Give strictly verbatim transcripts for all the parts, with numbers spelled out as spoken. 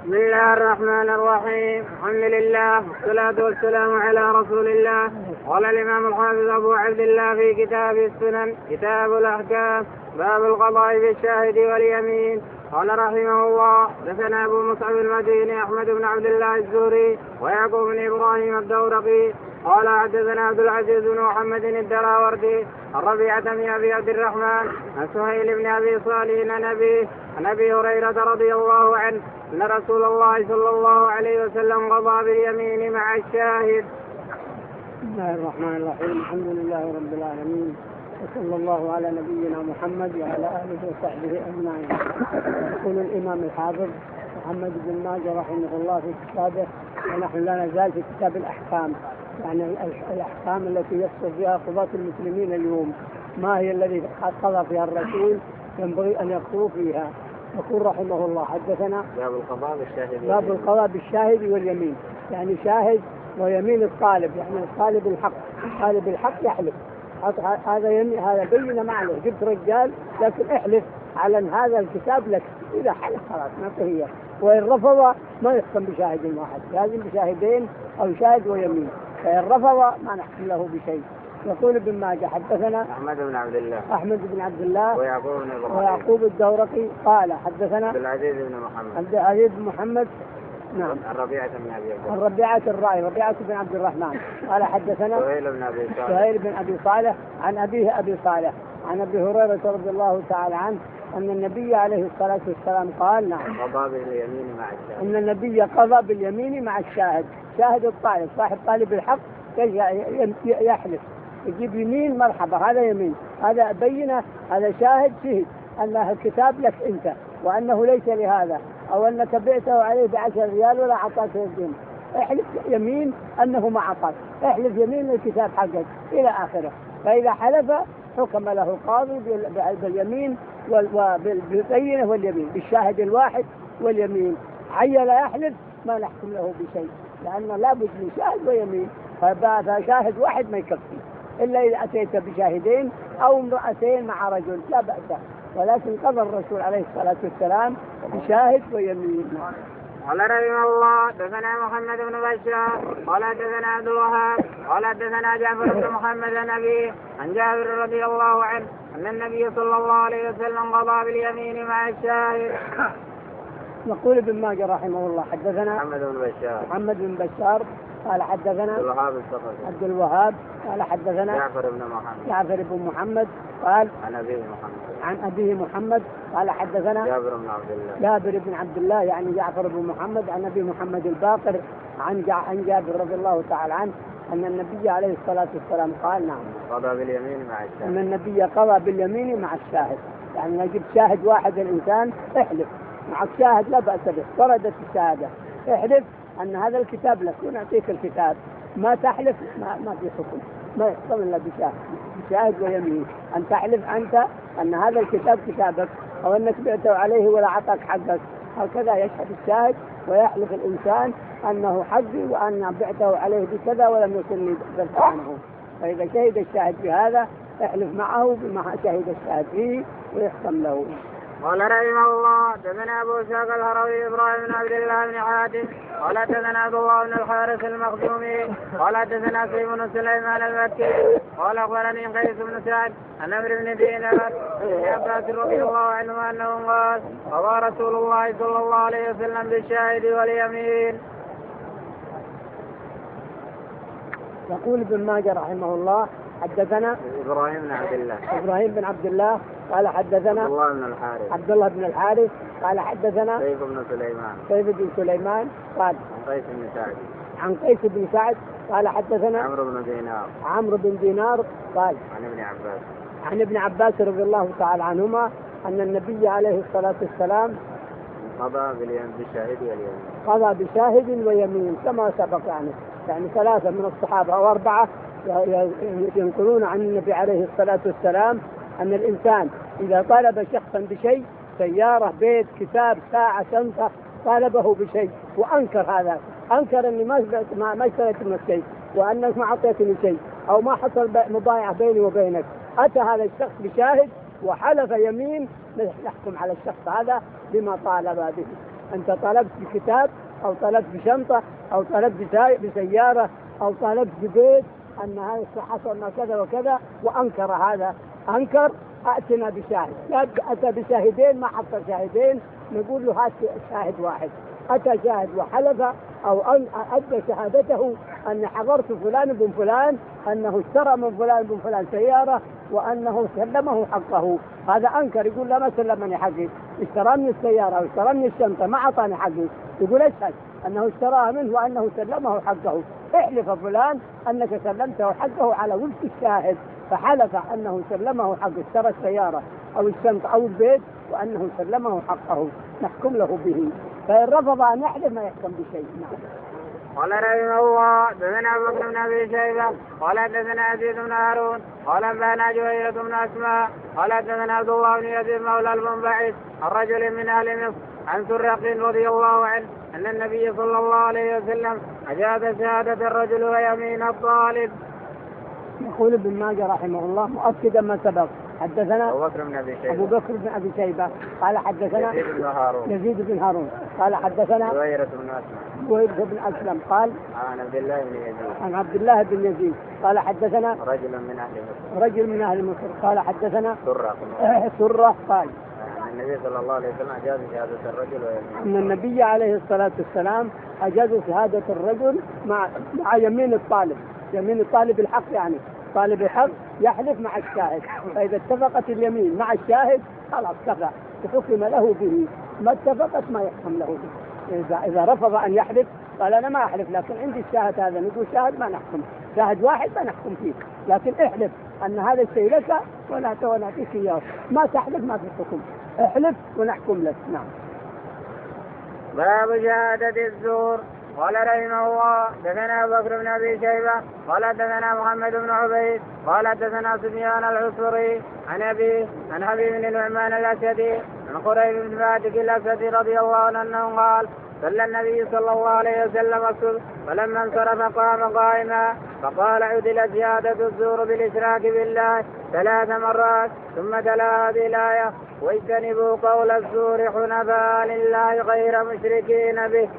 بسم الله الرحمن الرحيم. الحمد لله والصلاة والسلام على رسول الله. قال الإمام الحافظ أبو عبد الله في كتاب السنن كتاب الأحكام باب القضاء بالشاهد واليمين. قال رحمه الله حدثنا أبو مصعب المديني أحمد بن عبد الله الزهري ويعقوب بن إبراهيم الدورقي قال حدثنا عبد العزيز بن محمد الدراوردي الربيعة بن أبي عبد الرحمن عن سهيل بن أبي صالح عن أبيه عن أبي هريرة رضي الله عنه أن رسول الله صلى الله عليه وسلم قضى باليمين مع الشاهد. بسم الله الرحمن الرحيم. الحمد لله رب العالمين وصلى الله على نبينا محمد وعلى آله وصحبه أجمعين. يقول الإمام الحافظ محمد بن ماجه رحمه الله في كتابه ونحن لا نزال في كتاب الأحكام، يعني الأحكام التي يفصل فيها قضاة المسلمين اليوم، ما هي الذي قضى فيها الرسول ينبغي أن يقضوا فيها. يقول رحمه الله حدثنا باب القضاء بالشاهد باب القضاء بالشاهد واليمين، يعني شاهد ويمين الطالب، يعني الطالب الحق طالب الحق يحلف هذا يمين هذا بين معله جبت رجال لكن احلف على ان هذا الكتاب لك، اذا حلف خلاص ما هي، وان رفض ما يحكم بشاهد واحد، لازم بشاهدين او شاهد ويمين، فان رفض ما نحكم له بشيء. يقول ابن ماجه حدثنا أحمد بن عبد الله أحمد بن عبد الله ويعقوب بن إبراهيم ويعقوب الدورقي قال حدثنا عبد العزيز بن محمد عبد العزيز بن محمد نعم الربيعة بن أبي عبد الربيعة الرأي ربيعة بن عبد الرحمن قال حدثنا سهيل بن أبي صالح سهيل بن أبي صالح عن أبيه أبي صالح عن أبي هريرة رضي الله تعالى عنه أن النبي عليه الصلاة والسلام قال نعم قضى باليمين مع الشاهد. أن النبي قضى باليمين مع الشاهد، شاهد الطالب صاحب طالب الحق يحلف يجيب يمين مرحبا هذا يمين، هذا بينه هذا شاهد شهد أن الكتاب لك أنت وأنه ليس لهذا، أو أنك بعته عليه بعشر ريال ولا عطاك الدين، احلف يمين أنه ما عطاك، احلف يمين الكتاب حقك إلى آخره. فإذا حلف حكم له القاضي باليمين والبينة واليمين بالشاهد الواحد واليمين. عيل يحلف ما نحكم له بشيء، لأنه لابد من شاهد ويمين، فشاهد واحد ما يكفي إلا إذا أتيت بشاهدين أو امرأتين مع رجل لا بأس، ولكن قضى الرسول عليه الصلاة والسلام بشاهد ويمين. قال رحمه الله حدثنا محمد بن بشار قال حدثنا عبد الوهاب قال حدثنا جعفر بن محمد عن أبيه عن جابر رضي الله عنه أن النبي صلى الله عليه وسلم قضى باليمين مع الشاهد. يقول ابن ماجه رحمه الله حدثنا محمد بن بشار محمد بن بشار قال حدثنا عبد الوهاب الثقفي عبد الوهاب قال حدثنا جعفر بن محمد جعفر بن محمد قال عن أبيه محمد عن أبيه محمد قال حدثنا جابر بن عبد الله جابر بن عبد الله يعني جعفر بن محمد عن أبي محمد الباقر عن عن جابر رضي الله تعالى عنه أن النبي عليه الصلاة والسلام قال نعم قضى باليمين مع الشاهد. أن النبي قضى باليمين مع الشاهد، يعني نجيب شاهد واحد الإنسان احلف مع الشاهد لا بأس به، وردت الشهادة احلف أن هذا الكتاب لك ونعطيك الكتاب، ما تحلف ما, ما في حكم، ما يحكم إلا بشاهد بشاهد ويمين، أن تحلف أنت أن هذا الكتاب كتابك أو أنك بعته عليه ولا عطاك حقك، هكذا يشهد الشاهد ويحلف الإنسان أنه حقي وأن بعته عليه بكذا ولم يكن ذلك عنه. فإذا شهد الشاهد بهذا احلف معه بما شهد الشاهد فيه ويحكم له. قال رحمه الله حدثنا أبو إسحاق الهروي إبراهيم بن عبد الله بن حاتم قال حدثنا عبد الله بن الحارث المخزومي قال حدثنا سيف بن سليمان المكي قال أخبرني قيس بن سعد عن عمرو بن دينار عن عباس رضي الله عنه أنه قال قضى رسول الله صلى الله عليه وسلم بالشاهد واليمين. يقول ابن ماجه رحمه الله حدثنا إبراهيم بن عبد الله إبراهيم بن عبد الله قال حدثنا عبد الله بن الحارث عبد الله بن الحارث قال حدثنا سيف بن سليمان سيف بن سليمان قال عن قيس بن سعد عن قيس بن سعد قال حدثنا عمرو بن دينار عمرو بن دينار قال عن ابن عباس عن ابن عباس رضي الله تعالى عنهما أن النبي عليه الصلاة والسلام قضى بالشاهد واليمين قضى بشاهد ويمين كما سبق، يعني يعني ثلاثة من الصحابة أو أربعة ينقلون عن النبي عليه الصلاة والسلام أن الإنسان إذا طالب شخصا بشيء سيارة بيت كتاب ساعة شنطة طالبه بشيء وأنكر هذا، أنكر أني ما ما اشتريت منك شيء وأنك ما أعطيتني شيء أو ما حصل مضايع بيني وبينك، أتى هذا الشخص بشاهد وحلف يمين نحكم على الشخص هذا بما طالب به. أنت طلبت بكتاب أو طلبت بشنطة أو طلبت بسيارة أو طلبت ببيت أن هذا حصل كذا وكذا وأنكر هذا، أنكر، أتنا بشاهد. أتى بشاهدين، ما حصل شاهدين، نقول له هات شاهد واحد. أتى شاهد وحلف أو أدى شهادته أن حضرت فلان بن فلان أنه اشترى من فلان بن فلان سيارة وأنه سلمه حقه، هذا أنكر، يقول لا ما سلمني حقي، اشتراني السيارة واشتراني الشنطة ما أعطاني حقي، يقول اشهد أنه اشتراها منه وأنه سلمه حقه. احلف فلان أنك سلمته حقه على وفق الشاهد، فحلف أنه سلمه حقه، اشترى السيارة أو الشنطة أو البيت وأنه سلمه حقه، نحكم له به. فإن رفض أن يحلف ما يحكم بشيء. نعم. قال رحمه الله حدثنا ابو بكر بن ابي شيبه قال حدثنا يزيد بن هارون قال انبانا جويرة بن اسماء قال حدثنا عبد الله بن يزيد مولى المنبعث الرجل من اهل مصر عن سرق رضي الله عنه ان النبي صلى الله عليه وسلم اجاز شهادة الرجل ويمين الطالب. يقول ابن ماجه رحمه الله مؤكدا ما سبق. حدثنا أبو بكر بن أبي شيبة أبو بكر بن أبي شيبة قال حدثنا يزيد بن هارون يزيد بن هارون قال حدثنا جويرة بن أسلم جويرة بن أسلم قال عن عبد الله بن يزيد عن عبد الله بن يزيد قال حدثنا رجل من أهل مصر رجل من أهل مصر قال حدثنا سرة سرة قال أن النبي صلى الله عليه وسلم أجاز شهادة الرجل ويمين أن النبي عليه الصلاة والسلام أجاز شهادة الرجل مع مع يمين الطالب، يمين الطالب الحق، يعني طالب الحق يحلف مع الشاهد، فإذا اتفقت اليمين مع الشاهد خلاص كفى، حكم له به، ما اتفقت ما يحكم له به. إذا إذا رفض أن يحلف قال أنا ما أحلف لكن عندي الشاهد هذا، نقول شاهد ما نحكم، شاهد واحد ما نحكم فيه، لكن احلف أن هذا الشيء لك ولا نعطيك إياه، ما تحلف ما في حكم، احلف ونحكم لك. نعم. باب شهادة الزور. قال رحمه الله حدثنا ابو بكر بن ابي شيبه قال حدثنا محمد بن عبيد قال حدثنا سفيان العصفري عن ابي عن حبيب بن النعمان الاسدي عن قريب بن فاتك الاسدي رضي الله عنه انه قال صلى النبي صلى الله عليه وسلم الصبح فلما انصرف قام قائما فقال عدلت شهادة الزور بالاشراك بالله ثلاث مرات ثم تلا هذه الايه واجتنبوا قول الزور حنفاء لله غير مشركين به.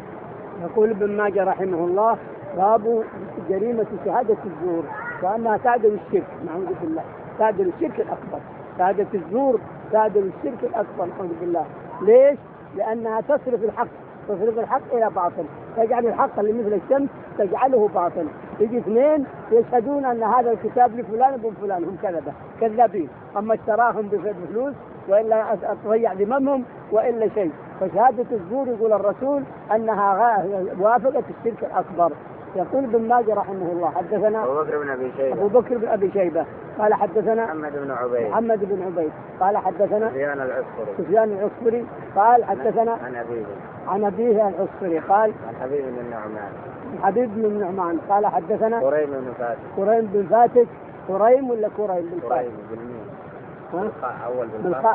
يقول ابن ماجه رحمه الله باب جريمة شهادة الزور وأنها تعدل الشرك، نعوذ بالله، تعدل الشرك الأكبر، شهادة الزور تعدل الشرك الأكبر، نعوذ بالله. ليش؟ لأنها تصرف الحق، تصرف الحق إلى باطل، تجعل الحق اللي مثل الشمس تجعله باطل. يجي اثنين يشهدون أن هذا الكتاب لفلان بن فلان، هم كذبة كذابين، أما اشتراهم بفلوس وإلا تضيع ذممهم وإلا شيء. فشهادة الزور يقول الرسول أنها وافقت الشرك الأكبر. يقول ابن ماجه رحمه الله حدثنا أبو بكر بن أبي شيبة أبو بكر بن أبي شيبة قال حدثنا محمد بن عبيد محمد بن عبيد قال حدثنا سفيان العصفري سفيان العصفري قال حدثنا عن أبيه عن أبيه العصفري قال عن حبيب بن النعمان حبيب بن النعمان قال حدثنا قريم بن فاتك قريم بن فاتك قريم ولا كريم بن فاتك؟ قريم بالميم بالخاء أول بالخاء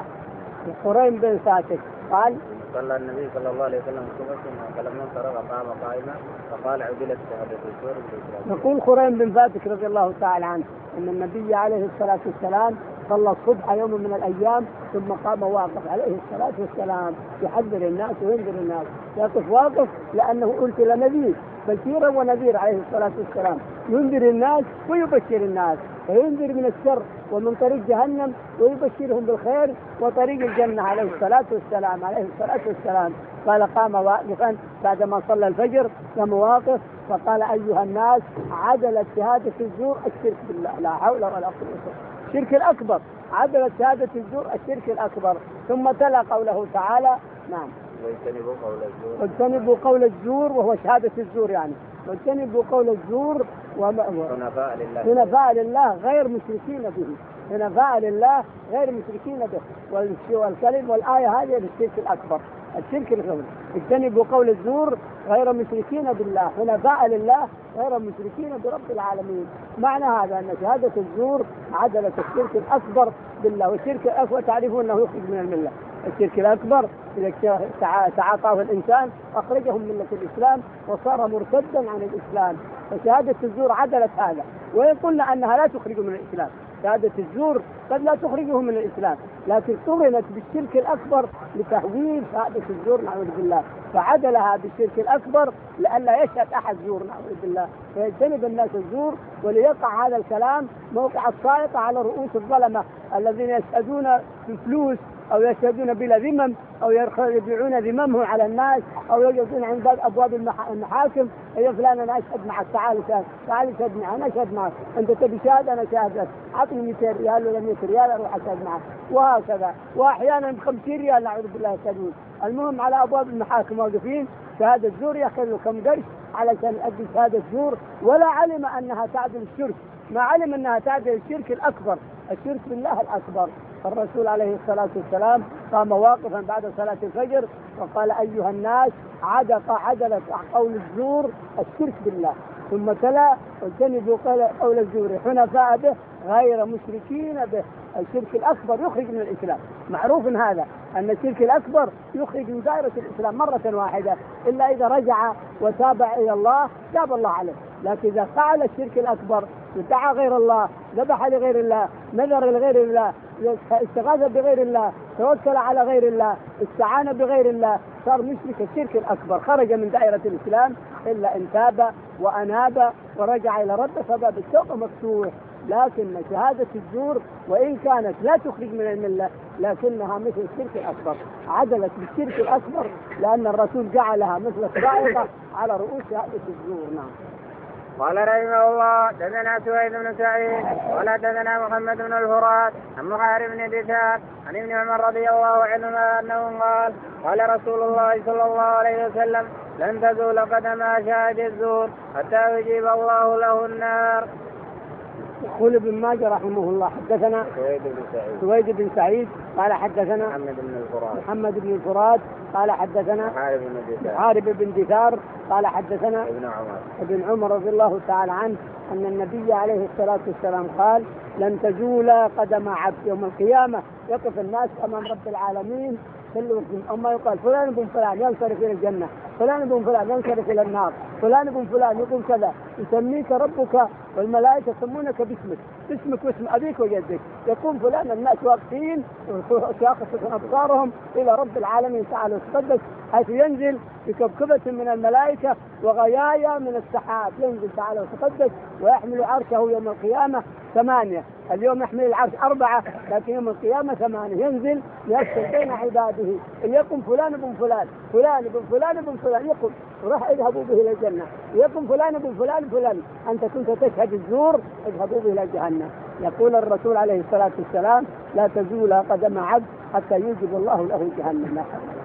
قريم بن فاتك قال صلى النبي صلى الله عليه وسلم الصبح فلما انصرف قام قائما فقال عدلت شهادة الزور بالإشراك. يقول قريم بن فاتك رضي الله تعالى عنه أن النبي عليه الصلاة والسلام صلى الصبح يوم من الأيام ثم قام واقف عليه الصلاة والسلام يحذر الناس وينذر الناس، يقف واقف لأنه أرسل نبي بشيرا ونذير عليه الصلاة والسلام، ينذر الناس ويبشر الناس، وينذر من الشر ومن طريق جهنم ويبشرهم بالخير وطريق الجنة عليه الصلاة والسلام عليه الصلاة والسلام. قال قام واقفا بعدما صلى الفجر قام واقف فقال أيها الناس عدلت شهادة الزور الشرك بالله، لا حول ولا قوة، الشرك الأكبر، عدلت شهادة الزور الشرك الأكبر. ثم تلا قوله تعالى نعم واجتنبوا قول الزور واجتنبوا قول الزور وهو شهادة الزور، يعني واجتنبوا قول الزور حنفاء لله حنفاء لله غير مشركين به، حنفاء لله غير مشركين به. والكلم والآية هذه للشرك الأكبر، الشرك الأكبر. اجتنبوا قول الزور غير مشركين بالله، حنفاء لله غير مشركين برب العالمين. معنى هذا أن شهادة الزور عدلت الشرك الأكبر بالله، والشرك الأكبر تعرفون أنه يخرج من الملة. الشرك الأكبر إذا تعاطاه الإنسان أخرجه من ملة الإسلام وصار مرتدا عن الإسلام، فشهادة الزور عدلت هذا. ويقولنا أنها لا تخرج من الإسلام، شهادة الزور قد لا تخرجه من الإسلام، لكن قرنت بالشرك الأكبر لتهويل شهادة الزور نعوذ بالله، فعدلها بالشرك الأكبر لئلا يشهد أحد زور نعوذ بالله، فيجتنب الناس الزور، وليقع هذا الكلام موقع الصاعقة على رؤوس الظلمة الذين يشهدون بفلوس أو يشهدون بلا ذمم أو يبيعون ذممه على الناس أو يجلسون عند باب أبواب المحاكم: يا فلان أنا أشهد معك، تعال شهد، تعال شهد معي، أنا أشهد معك، أنت تبي شهادة أنا شاهد لك، أعطني مئتين ريال ولا مئة ريال أروح أشهد معك، وهكذا. وأحيانا بخمسين ريال نعوذ بالله يشهدون. المهم على أبواب المحاكم واقفين شهادة زور يأخذوا كم قرش علشان يؤدي شهادة زور، ولا علم أنها تعدل الشرك، ما علم أنها تعدل الشرك الأكبر، الشرك بالله الأكبر. الرسول عليه الصلاة والسلام قام واقفا بعد صلاة الفجر وقال: أيها الناس، عدق عدلت قول الزور الشرك بالله، ثم تلا: واجتنبوا قول الزور حنفاء به غير مشركين به. الشرك الأكبر يخرج من الإسلام، معروف هذا أن الشرك الأكبر يخرج من دائرة الإسلام مرة واحدة، إلا إذا رجع وتابع إلى الله تاب الله عليه. لكن إذا فعل الشرك الأكبر ادعى غير الله، ذبح لغير الله، نذر لغير الله، استغاث بغير الله، توكل على غير الله، استعان بغير الله، صار مشرك الشرك الأكبر، خرج من دائرة الإسلام إلا إن تاب وأناب ورجع إلى ربه فباب التوبة مفتوح. لكن شهادة الزور وإن كانت لا تخرج من الملة لكنها مثل الشرك الأكبر، عدلت بالشرك الأكبر لأن الرسول جعلها مثل الصاعقة على رؤوس شهادة الزور. نعم. قال رحمه الله: دثنا سويد بن سعيد ولا دثنا محمد بن الفرات عن محارب بن دثار عن ابن عمر رضي الله عنهما أنه قال: قال رسول الله صلى الله عليه وسلم: لن تزول قدم شاهد الزور حتى يجيب الله له النار. يقول ابن ماجه رحمه الله: حدثنا سويد بن سعيد سويد بن سعيد قال حدثنا محمد بن الفرات محمد بن الفرات قال حدثنا محارب بن دثار محارب بن دثار قال حدثنا ابن عمر ابن عمر رضي الله تعالى عنه أن النبي عليه الصلاة والسلام قال: لن تزول قدم عبد يوم القيامة، يقف الناس أمام رب العالمين كل أما يقال فلان بن فلان ينصرف إلى الجنة، فلان بن فلان ينصرف إلى النار، فلان بن فلان يقول كذا، يسميك ربك والملائكة يسمونك باسمك، اسمك واسم أبيك وجدك، يقوم فلان، الناس واقفين شاخصة أبصارهم إلى رب العالمين تعالى وتقدس، حيث ينزل بكبكبة من الملائكة وغيايا من السحاب، ينزل تعالى وتقدس ويحمل عرشه يوم القيامة ثمانية. اليوم يحمل العرش أربعة، لكن يوم القيامة ثمانية. ينزل يفصل بين عباده، إن يقم فلان بن فلان فلان بن فلان بن فلان يقم وراح اذهبوا به إلى الجنة، يقم فلان بن فلان فلان أنت كنت تشهد الزور اذهبوا به إلى جهنم. يقول الرسول عليه الصلاة والسلام: لا تزول قدم عبد حتى يوجب الله له جهنم.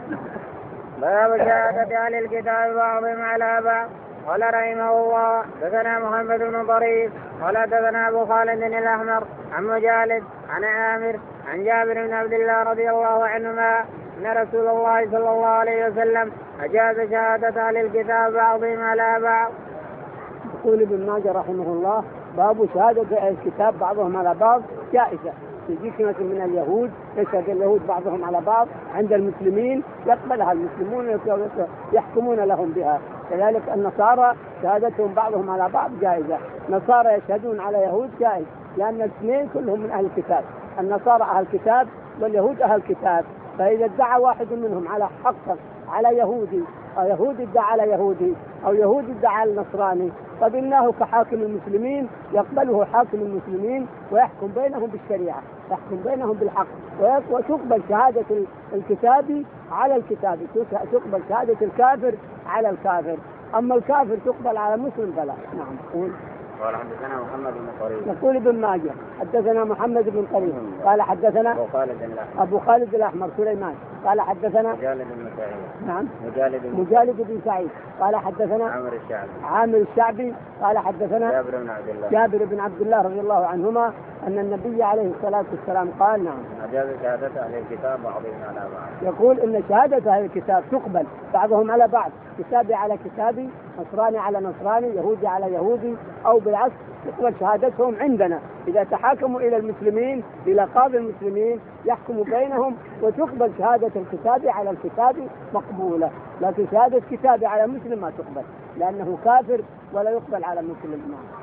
باب شهادة أهل الكتاب بعضهم على بعض. قال رحمه الله: دثنا محمد بن طريف قال دثنا أبو خالد الأحمر عن مجالد عن عامر عن جابر بن عبد الله رضي الله عنهما أن رسول الله صلى الله عليه وسلم أجاز شهادة أهل الكتاب بعضهم على بعض. يقول ابن ماجه رحمه الله: باب شهادة أهل الكتاب بعضهم على بعض جائزة. تجيك مثل من اليهود يشهد اليهود بعضهم على بعض، عند المسلمين يقبلها المسلمون يحكمون لهم بها. كذلك النصارى شهادتهم بعضهم على بعض جائزة، نصارى يشهدون على يهود جائز، لأن الاثنين كلهم من أهل الكتاب، النصارى أهل الكتاب واليهود أهل الكتاب. فإذا ادعى واحد منهم على حق على يهودي أو يهودي ادعى على يهودي أو يهودي ادعى على النصراني، فإنه كحاكم المسلمين يقبله حاكم المسلمين ويحكم بينهم بالشريعة، يحكم بينهم بالحق، وتقبل شهادة الكتابي على الكتابي، تقبل شهادة الكافر على الكافر، أما الكافر تقبل على المسلم فلا. نعم. قال حدثنا محمد بن طريف. يقول ابن ماجه: حدثنا محمد بن طريف قال حدثنا أبو خالد الأحمر أبو خالد الأحمر سليمان قال حدثنا مجالد بن سعيد. نعم. مجالد بن مجالد بن سعيد قال حدثنا عامر الشعبي عامر الشعبي قال حدثنا جابر بن عبد الله جابر بن عبد الله رضي الله عنهما أن النبي عليه الصلاة والسلام قال: نعم. أجاز شهادة أهل الكتاب بعضهم على بعض. يقول إن شهادة أهل الكتاب تقبل بعضهم على بعض، كتابي على كتابي، نصراني على نصراني، يهودي على يهودي، أو بالعكس تقبل شهادتهم عندنا إذا تحاكموا إلى المسلمين إلى قاضي المسلمين يحكم بينهم، وتقبل شهادة الكتابي على الكتابي مقبولة، لكن شهادة كتابي على مسلم ما تقبل لأنه كافر ولا يقبل على مسلم.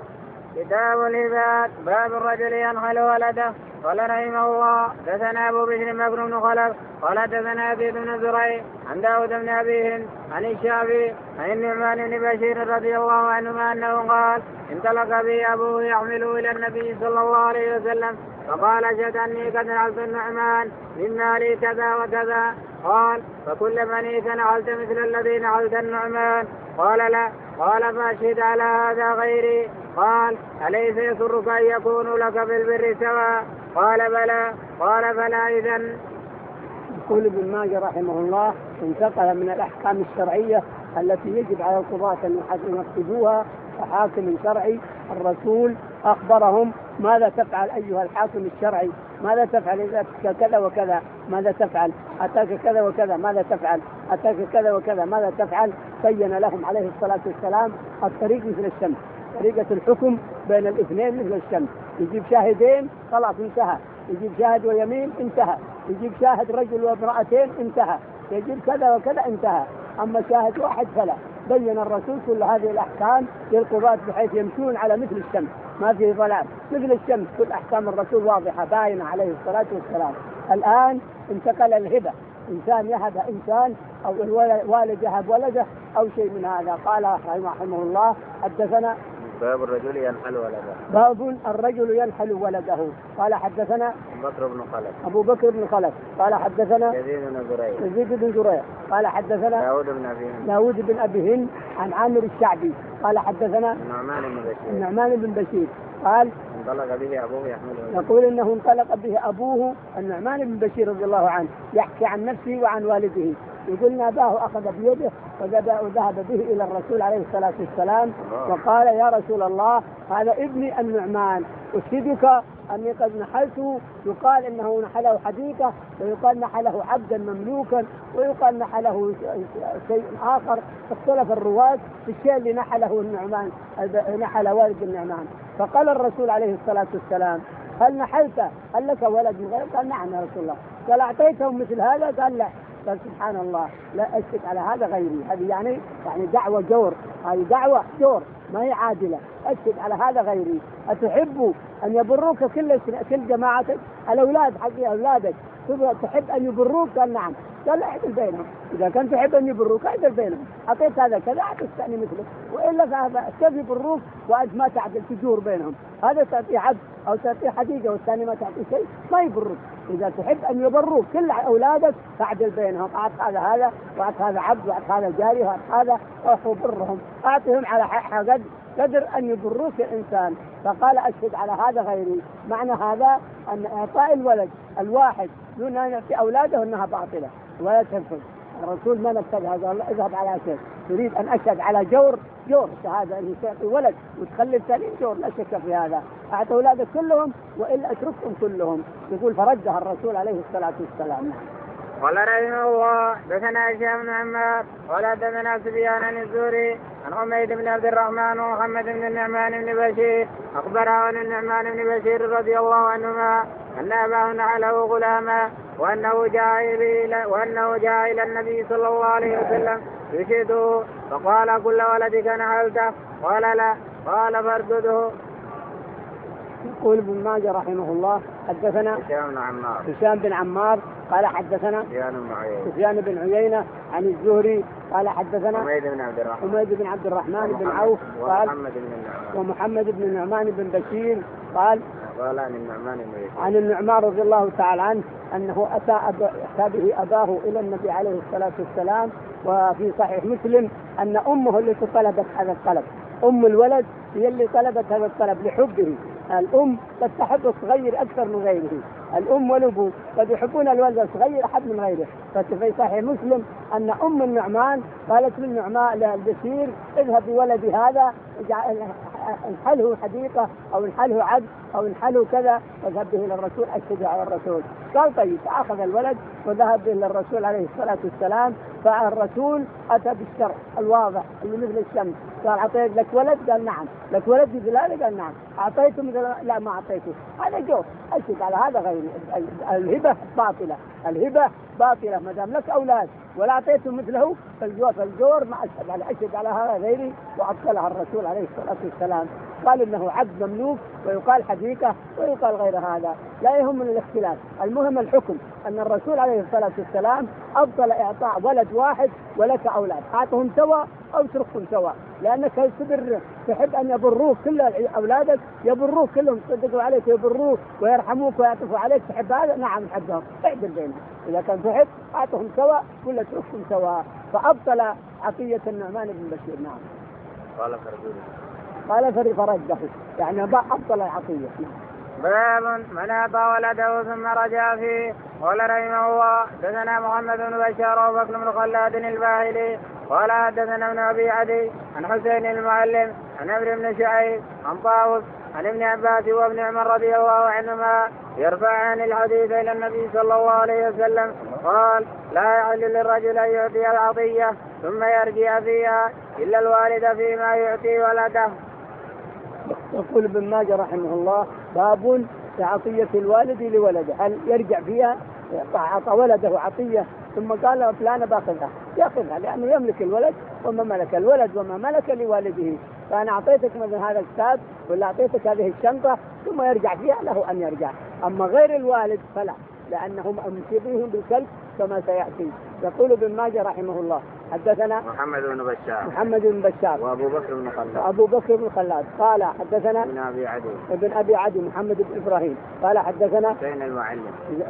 كتاب الهبات. باب الرجل ينخل ولده. قال رحمه الله حدثنا ابو بكر بكر بن خلف قال حدثنا ابي بن زريع عن داود بن ابي هند عن الشافعي عن النعمان بن بشير رضي الله عنهما انه قال انطلق به ابوه يحمله الى النبي صلى الله عليه وسلم فقال اشهد اني قد نعلت النعمان من مالي كذا وكذا. قال فكل بنيك نعلت مثل الذي نعلت النعمان؟ قال لا. قال فاشهد على هذا غيري. قال أليس يسرك أن يكون لك بالبر سواء؟ قال بلى. قال فلا إذن. يقول ابن ماجه رحمه الله انتقل من الأحكام الشرعية التي يجب على القضاة أن ينفذوها كحاكم شرعي. الرسول أخبرهم ماذا تفعل أيها الحاكم الشرعي، ماذا تفعل إذا أتاك كذا وكذا ماذا تفعل، أتاك كذا وكذا ماذا تفعل، أتاك كذا وكذا ماذا تفعل. بين لهم عليه الصلاة والسلام الطريق مثل الشمس، طريقة الحكم بين الاثنين مثل الشمس. يجيب شاهدين خلاص انتهى، يجيب شاهد ويمين انتهى، يجيب شاهد رجل وامرأتين انتهى، يجيب كذا وكذا انتهى. أما شاهد واحد فلا. بين الرسول كل هذه الأحكام للقضاة بحيث يمشون على مثل الشمس، ما فيه ظلام، مثل الشمس. كل أحكام الرسول واضحة باينة عليه الصلاة والسلام. الآن انتقل الهبة، إنسان يهب إنسان أو الوالد يهب ولده أو شيء من هذا. قال رحمه الله حدثنا باب الرجل ينحل ولده. باب الرجل ينحل ولده. قال حدثنا بكر بن خلف أبو بكر بن خلف قال حدثنا يزيد بن زريع يزيد بن زريع قال حدثنا داود بن أبي هند داود بن أبي هند عن عامر الشعبي قال حدثنا النعمان بن بشير النعمان بن بشير قال انطلق به أبوه يحمله. يقول إنه انطلق به أبوه النعمان بن بشير رضي الله عنه يحكي عن نفسه وعن والده. يقول أباه أخذ بيده وذهب به إلى الرسول عليه الصلاة والسلام وقال يا رسول الله هذا ابني النعمان أشهدك أني قد نحلته. يقال إنه نحله حديقة، ويقال نحله عبدا مملوكا، ويقال نحله شيء آخر. اختلف الرواة في الشيء اللي نحله النعمان نحل والد النعمان. فقال الرسول عليه الصلاة والسلام هل نحلت هل لك ولد من غيره؟ قال نعم يا رسول الله. قال أعطيتهم مثل هذا؟ قال لا. قال سبحان الله لا أشهد على هذا غيري. هذه يعني يعني دعوة جور، هذه دعوة جور ما هي عادلة. أشهد على هذا غيري. أتحب أن يبروك كل كل جماعتك الأولاد حق أولادك تحب أن يبروك؟ قال نعم. قال اعدل بينهم، إذا كنت تحب أن يبروك اعدل بينهم، أعطيت هذا كذا أعطيت الثاني مثله، وإلا فهذا كيف يبروك وأنت ما تعدل تجور بينهم؟ هذا تعطيه عبد أو تعطيه حديقة والثاني ما تعطيه شيء ما يبروك. إذا تحب أن يبروك كل أولادك فاعدل بينهم، أعط هذا هذا وأعط هذا عبد وأعط هذا جاري وأعط هذا أخو برهم، أعطيهم على حق قدر أن يبروك الإنسان. فقال أشهد على هذا غيري. معنى هذا أن إعطاء الولد الواحد دون أن يعطي أولاده أنها باطلة ولا تنفذ. الرسول ما نفذ هذا. الله اذهب على شيء تريد أن أشهد على جور جور شهادة أن تعطي ولد وتخلي الثاني جور، لا شك في هذا. أعطي أولادك كلهم وإلا أتركهم كلهم. يقول فردها الرسول عليه الصلاة والسلام. قال رحمه الله دثنا هشام بن عمار قال دثنا سفيان عن الزهري عن حميد بن عبد الرحمن ومحمد بن النعمان بن بشير أخبره عن النعمان بن بشير رضي الله عنهما أن أباه نحله غلاما وأنه جاء إلى وأنه جاء إلى النبي صلى الله عليه وسلم يشهده فقال كل ولدك نحلته؟ قال لا. قال فاردده. يقول ابن ماجه رحمه الله حدثنا هشام بن عمار هشام بن عمار قال حدثنا سفيان بن عيينة عن الزهري قال حدثنا حميد بن عبد الرحمن حميد بن عبد الرحمن بن عوف قال ومحمد بن النعمان بن بشير قال قال عن النعمان بن بشير عن النعمان رضي الله تعالى عنه أنه أتى أتى به أباه إلى النبي عليه الصلاة والسلام. وفي صحيح مسلم أن أمه التي طلبت هذا الطلب، أم الولد هي اللي طلبت هذا الطلب لحبه. الأم قد تحب الصغير أكثر من غيره، الأم والأبو قد يحبون الولد الصغير أحد من غيره. ففي صحيح مسلم أن أم النعمان قالت للنعمان للبشير اذهب بولدي هذا انحله حديقة أو انحله عبد أو انحله كذا واذهب به إلى الرسول أشهد على الرسول. قال طيب. فأخذ الولد وذهب به إلى الرسول عليه الصلاة والسلام. فالرسول أتى بالشرع الواضح اللي مثل الشمس. قال أعطيت لك ولد؟ قال نعم. لك ولد مثل هذا؟ قال نعم. أعطيته مثل لا ما أعطيته. هذا جو أشهد على هذا غير. الهبة باطلة، الهبة باطلة ما دام لك أولاد ولا أعطيته مثله فالجور فالجور ما أشهد على أشهد على هذا غيري. وأبطلها الرسول عليه الصلاة والسلام. قال إنه عبد مملوك، ويقال حديقة، ويقال غير هذا، لا يهم من الاختلاف. المهم الحكم أن الرسول عليه الصلاة والسلام أفضل إعطاء ولد واحد ولك أولاد، أعطهم سواء أو اتركهم سواء، لأنك تبر تحب أن يبروك كل أولادك، يبروك كلهم، يصدقوا عليك ويبروك ويرحموك ويعطفوا عليك، تحب هذا؟ نعم نحبهم، اعدل بينهم. إذا كان تحب أعطهم سواء ولا اتركهم سواء. فأبطل عطية النعمان بن بشير. نعم. قال فرجوله قال فرده، يعني أبطل العطية. باب من أعطى ولده ثم رجع فيه. قال رحمه الله حدثنا محمد بن بشار وبكر بن خلاد الباهلي قال حدثنا ابن أبي عدي عن حسين المعلم عن عمرو بن شعيب عن طاووس عن ابن عباس وابن عمر رضي الله عنهما يرفعان الحديث إلى النبي صلى الله عليه وسلم قال لا يحل للرجل أن يعطي العطية ثم يرجع فيها إلا الوالد فيما يعطي ولده. يقول ابن ماجه رحمه الله باب في عطية الوالد لولده، هل يرجع فيها؟ أعطى ولده عطية ثم قال فلان باخذها، يأخذها لأنه يملك الولد وما ملك الولد وما ملك لوالده. فأنا أعطيتك مثلا هذا الكتاب ولا أعطيتك هذه الشنطة ثم يرجع فيها، له أن يرجع. أما غير الوالد فلا، لأنهم مصيبهم بالكلب كما سيأتي. يقول ابن ماجه رحمه الله حدثنا محمد بن بشار محمد بن بشار وأبو بكر بن خلاد أبو بكر بن خلاد قال حدثنا ابن أبي عدي ابن أبي عدي محمد بن إبراهيم قال حدثنا حسين المعلم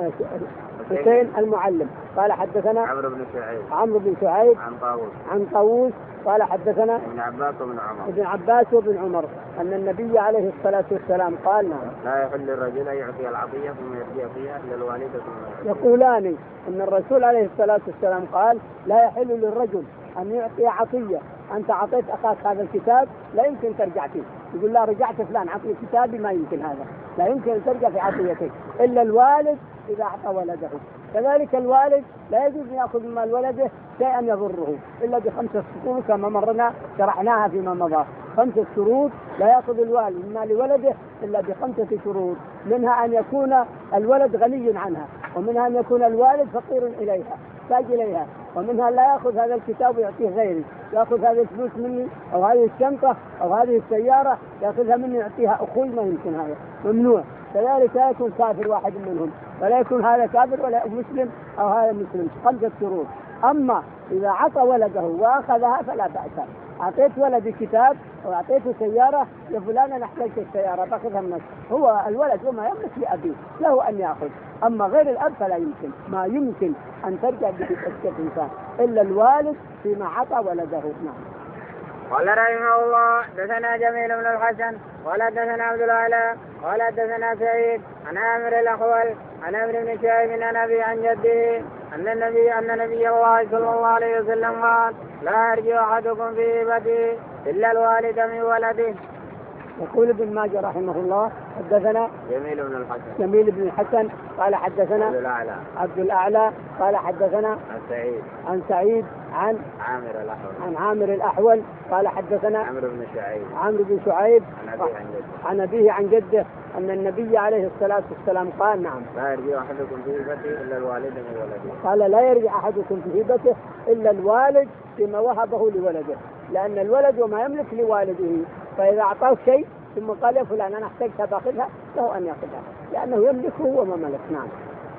حسين المعلم قال حدثنا عمرو بن شعيب عمرو بن شعيب عن طاووس عن طاووس قال حدثنا ابن عباس وابن عمر ابن عباس وابن عمر أن النبي عليه الصلاة والسلام قال لا يحل للرجل يعطي العطية ثم يرجع فيها إلا الوالد ثم يقولان أن الرسول عليه الصلاة والسلام قال لا يحل للرجل أن يعطي عطية. أنت أعطيت أخاك هذا الكتاب لا يمكن ترجع فيه، يقول لا رجعت فلان عطي كتابي، ما يمكن هذا، لا يمكن أن ترجع في عطيتك إلا الوالد إذا أعطى ولده. كذلك الوالد لا يجوز أن يأخذ من مال ولده شيئا يضره إلا بخمسة شروط كما مرنا شرحناها فيما مضى. خمسة شروط لا يأخذ الوالد من مال ولده إلا بخمسة شروط، منها أن يكون الولد غني عنها، ومنها أن يكون الوالد فقير إليها تاج إليها، ومنها لا يأخذ هذا الكتاب ويعطيه غيري، يأخذ هذه الفلوس مني أو هذه الشنطة أو هذه السيارة يأخذها مني يعطيها أخوي، ما يمكن، هذا ممنوع. كذلك لا يكون كافر واحد منهم، ولا يكون هذا كافر ولا مسلم أو هذا مسلم. خمسة شروط. أما إذا عطى ولده وأخذها فلا بأس. أعطيت ولدي كتاب أو أعطيته سيارة، يا فلان أنا احتجت السيارة باخذها منك، هو الولد وما يملك لأبيه له أن يأخذ. أما غير الأب فلا يمكن، ما يمكن أن ترجع به الإنسان إلا الوالد فيما عطى ولده. نعم. قال رحمه الله دثنا جميل بن الحسن قال دثنا عبد الأعلى قال دثنا سعيد عن عامر الأحول عن عمرو بن شعيب عن أبي عن جده أن النبي أن نبي الله صلى الله عليه وسلم قال لا يرجع أحدكم في هبته إلا الوالد من ولده. يقول ابن ماجه رحمه الله حدثنا جميل بن الحسن جميل بن الحسن قال حدثنا عبد الأعلى عبد الأعلى قال حدثنا عن سعيد عن سعيد عن عامر الأحول عن عامر الأحول قال حدثنا عمرو بن شعيب عمرو بن شعيب عن أبيه عن جده عن أبيه عن جده أن النبي عليه الصلاة والسلام قال نعم لا يرجع أحدكم في هبته إلا الوالد من ولده. قال لا يرجع أحدكم في هبته إلا الوالد فيما وهبه لولده، لأن الولد وما يملك لوالده، فإذا أعطاه شيء ثم قال يا فلان أنا احتجتها باخذها، له أن يأخذها لأنه يملكه وما ملك. نعم.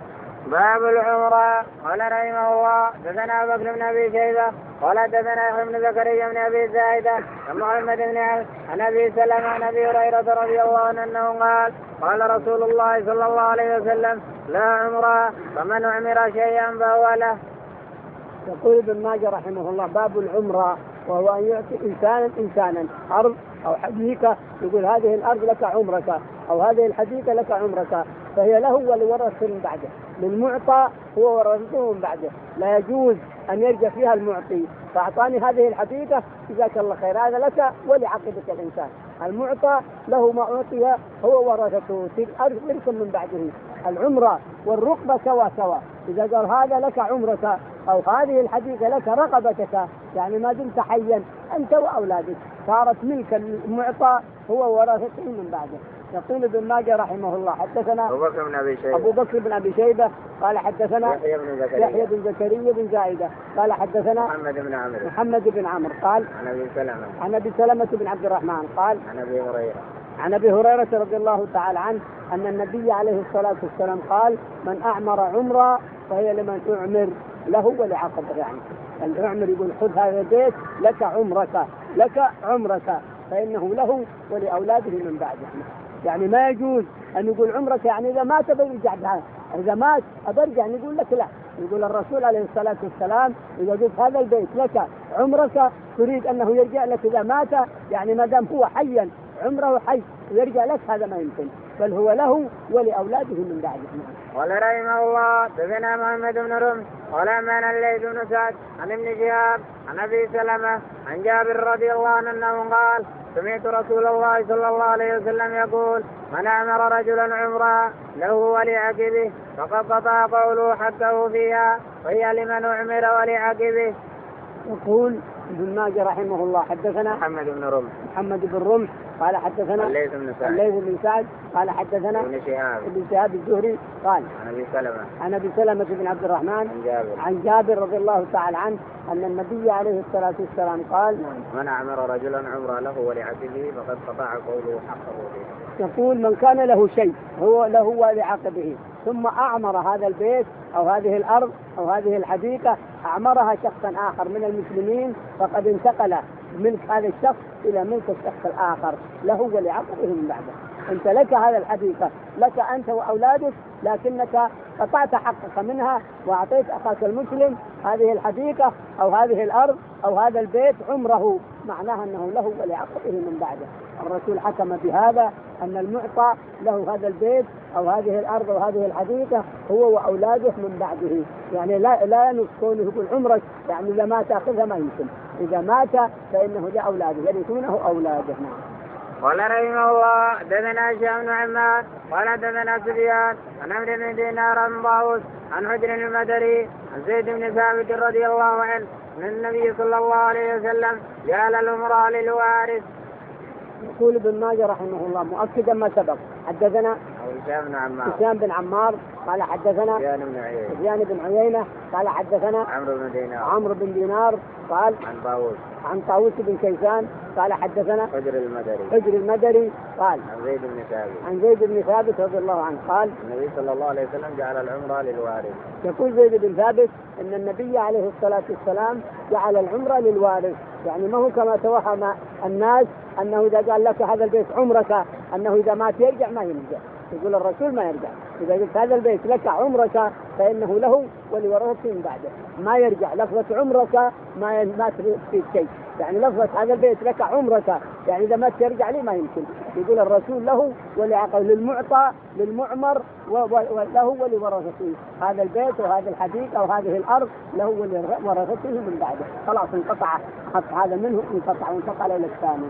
باب العمرة. قال رحمه الله دثنا أبو بكر بن أبي شيبة قال دثنا يحيى بن زكريا بن أبي زايدة عن محمد بن عبد عن أبي سلمة عن أبي هريرة رضي الله عنه أنه قال قال رسول الله صلى الله عليه وسلم لا عمرة فمن عمر شيئا فهو له. يقول ابن ماجه رحمه الله باب العمرة، وهو أن يعطي إنسانا إنسانا أرض أو حديقة، يقول هذه الأرض لك عمرك أو هذه الحديقة لك عمرك، فهي له ولورثه من بعده، للمعطى هو ورثته من بعده، لا يجوز أن يرجع فيها المعطي فأعطاني هذه الحديقة جزاك الله خير هذا لك ولعقبك الإنسان، المعطى له ما أعطيها هو ورثته في الأرض ملك من بعده. العمرة والرقبة سوا سوا، إذا قال هذا لك عمرك أو هذه الحديقة لك رقبتك، يعني ما دمت حيا أنت وأولادك صارت ملك المعطى هو ورثته من بعده. يقول ابن ماجه رحمه الله حدثنا أبو بكر بن أبي شيبة أبو بكر بن أبي شيبة قال حدثنا يحيى بن زكريا يحيى بن زكريا بن زايدة قال حدثنا محمد بن عمرو محمد بن عمرو قال عن أبي سلمة عن أبي سلمة بن عبد الرحمن قال عن أبي هريرة عن أبي هريرة رضي الله تعالى عنه أن النبي عليه الصلاة والسلام قال من أعمر عمرة فهي لمن أعمر له ولعقبه. يعني الأعمر يقول خذ هذا البيت لك عمرك لك عمرك فإنه له ولأولاده من بعده. يعني ما يجوز أن يقول عمرك يعني إذا مات بيرجع بها، إذا مات أبرجع نقول لك لا. يقول الرسول عليه الصلاة والسلام إذا قلت هذا البيت لك عمرك تريد أنه يرجع لك إذا مات، يعني ما دام هو حيا عمره حي ويرجع لك هذا ما يمكن، بل هو له ولأولاده من بعده. قال رحمه الله دثنا محمد بن رمح قال أنبأنا الليث بن سعد عن ابن شهاب عن أبي سلمة عن جابر رضي الله عنه أنه قال سمعت رسول الله صلى الله عليه وسلم يقول من أعمر رجلا عمرا له ولعقبه فقد قطع قوله حقه فيها وهي لمن أعمر ولعقبه. يقول ابن ماجه رحمه الله حدثنا محمد بن رمح محمد بن رمح قال حدثنا الليث بن سعد الليث بن سعد قال حدثنا ابن شهاب ابن شهاب الزهري قال عن أبي سلمة عن أبي سلمة بن عبد الرحمن عن جابر عن جابر رضي الله تعالى عنه أن النبي عليه الصلاة والسلام قال من أعمر رجلا عمرا له ولعقبه فقد قطع قوله حقه فيه. يقول من كان له شيء هو له ولعقبه ثم أعمر هذا البيت أو هذه الأرض أو هذه الحديقة أعمرها شخصا آخر من المسلمين فقد انتقل ملك هذا الشخص إلى ملك الشخص الآخر له ولعقبه من بعده. أنت لك هذا الحديقة لك أنت وأولادك، لكنك قطعت حقك منها وأعطيت أخاك المسلم هذه الحديقة أو هذه الأرض أو هذا البيت عمره، معناها أنه له ولعقبه من بعده. الرسول حكم بهذا أن المعطى له هذا البيت أو هذه الأرض أو هذه الحديقة هو وأولاده من بعده. يعني لا لا ينقصونه يقول عمرك يعني إذا ما تأخذها ما يمكن، إذا مات فإنه لأولاده يرثونه أولاده. قال رحمه الله دثنا هشام بن عمار قال دثنا سفيان عن عمرو بن دينار عن طاووس عن حجر المدري عن زيد بن ثابت رضي الله عنه أن النبي صلى الله عليه وسلم جعل الأمراء للوارث. يقول ابن ماجه رحمه الله مؤكدا ما سبق حدثنا هشام بن عمار هشام بن عمار قال حدثنا سفيان بن عيينة سفيان بن عيينة قال حدثنا عمرو بن دينار عمرو بن دينار قال عن طاووس عن طاووس بن كيسان قال حدثنا حجر المدري حجر المدري قال عن زيد بن ثابت عن زيد بن ثابت رضي الله عنه قال النبي صلى الله عليه وسلم جعل العمرة للوارث. يقول زيد بن ثابت ان النبي عليه الصلاة والسلام جعل العمرة للوارث، يعني ما هو كما توهم الناس انه اذا قال لك هذا البيت عمرك انه اذا مات يرجع، ما يرجع. يقول الرسول ما يرجع، إذا قلت هذا البيت لك عمرك فإنه له ولورثته من بعده، ما يرجع. لفظة عمرك ما ما تفيد شيء، يعني لفظة هذا البيت لك عمرك يعني إذا ما ترجع لي ما يمكن. يقول الرسول له ولعقل للمعطى للمعمر وله ولورثته، هذا البيت وهذه الحديقة وهذه الأرض له ولورثته من بعده. خلاص انقطع هذا منه، انقطع وانتقل إلى الثاني.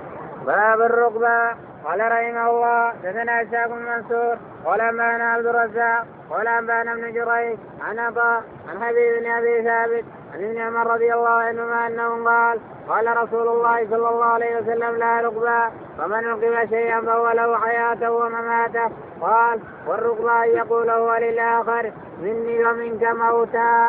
باب الرقبة. قال رحمه الله دثنا إسحاق بن منصور قال أنبأنا عبد الرزاق قال أنبأنا ابن جريج عن عطاء عن حبيب بن أبي ثابت عن ابن عمر رضي الله عنهما أنه قال قال رسول الله صلى الله عليه وسلم لا رقبة فمن رقب شيئا فهو له حياته ومماته. قال والرقبة أن يقول هو للآخر مني ومنك موتا.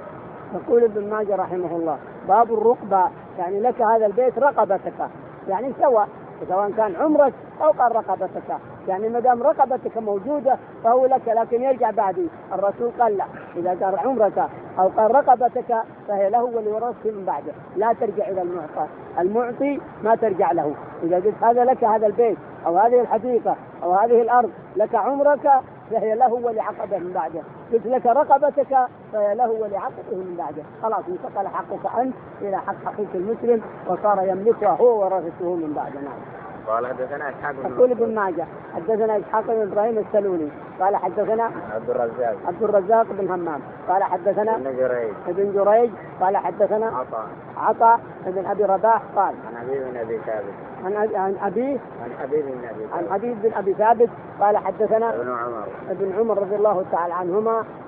يقول ابن ماجه رحمه الله باب الرقبة، يعني لك هذا البيت رقبتك، يعني سواء سواء كان عمرك أو قال رقبتك، يعني ما دام رقبتك موجودة فهو لك، لكن يرجع بعدي. الرسول قال لا، إذا قال عمرك أو قال رقبتك فهي له ولورثته من بعده، لا ترجع إلى المعطى. المعطي ما ترجع له. إذا قلت هذا لك هذا البيت أو هذه الحديقة أو هذه الأرض لك عمرك فهي له ولعقبه من بعده، قلت لك رقبتك فهي له ولعقبه من بعده. خلاص انتقل حقك أنت إلى حق حقيق المسلم وصار يملكها هو ورثته من بعده. نعم. قال حدثنا إسحاق بن يقول ابن ماجه حدثنا إسحاق بن إبراهيم السلولي قال حدثنا عبد الرزاق عبد الرزاق بن همام قال حدثنا ابن جريج ابن جريج قال حدثنا عطاء عطاء ابن أبي رباح قال عن حبيب بن أبي ثابت عن عن أبيه عن حبيب بن أبي عن ثابت حبيب بن أبي ثابت قال حدثنا ابن عمر ابن عمر رضي الله تعالى عنهما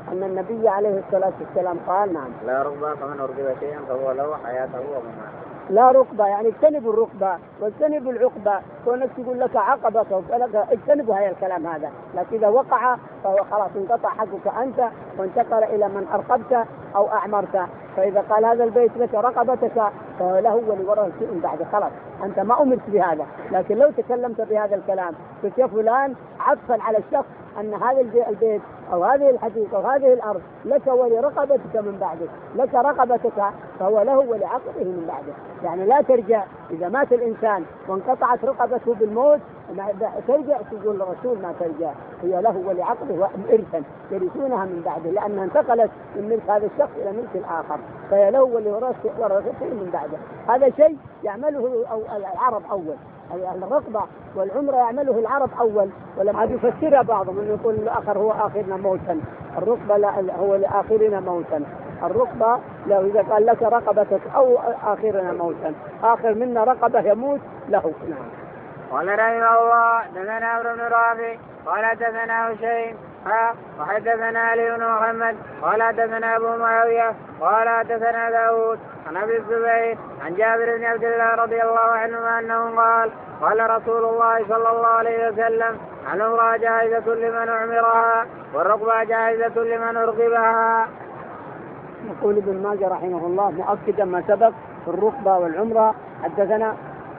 أن النبي عليه الصلاة والسلام قال نعم لا ركبة فمن أركب شيئا فهو له حياته ومماته. لا ركبة يعني اجتنبوا الركبة واجتنبوا العقبة. كونك تقول لك عقبة اجتنبوا هذا الكلام هذا، لكن إذا وقع فهو خلاص انقطع حقك أنت وانتقل إلى من أرقبت أو أعمرت. فإذا قال هذا البيت لك رقبتك فهو له ولورث شيء بعد، خلاص أنت ما أمرت بهذا. لكن لو تكلمت بهذا الكلام قلت يا فلان عطفا على الشخص أن هذا البيت أو هذه الحديقة أو هذه الأرض لك ولرقبتك من بعده، لك رقبتك فهو له ولعقبه من بعده. يعني لا ترجع إذا مات الإنسان وانقطعت رقبته بالموت ترجع تقول الرسول ما ترجع، هي له ولعقبه إرثا يرثونها من بعده لأنها انتقلت من ملك هذا الشخص إلى ملك الآخر، فهي له ولورثته من بعده. هذا شيء يعمله العرب أول، الرقبة والعمرة يعمله العرب أول، ولم عاد يفسرها بعضهم أنه يقول الآخر هو آخرنا موتا، الرقبة لا هو لآخرنا موتا. الرقبة لو إذا قال لك رقبتك أو آخرنا موتا، آخر منا رقبة يموت له. نعم. قال رحمه الله حدثنا عمرو بن رافع قال حدثنا هشيم وحدثنا علي بن محمد قال حدثنا أبو معاوية قال حدثنا داود عن أبي الزبير عن جابر بن عبد الله رضي الله عنهما أنه قال قال رسول الله صلى الله عليه وسلم العمرة جائزة لمن أعمرها والركبة جائزة لمن أرغبها. يقول ابن ماجه رحمه الله مؤكدا ما سبق في الركبة والعمرة. حدثنا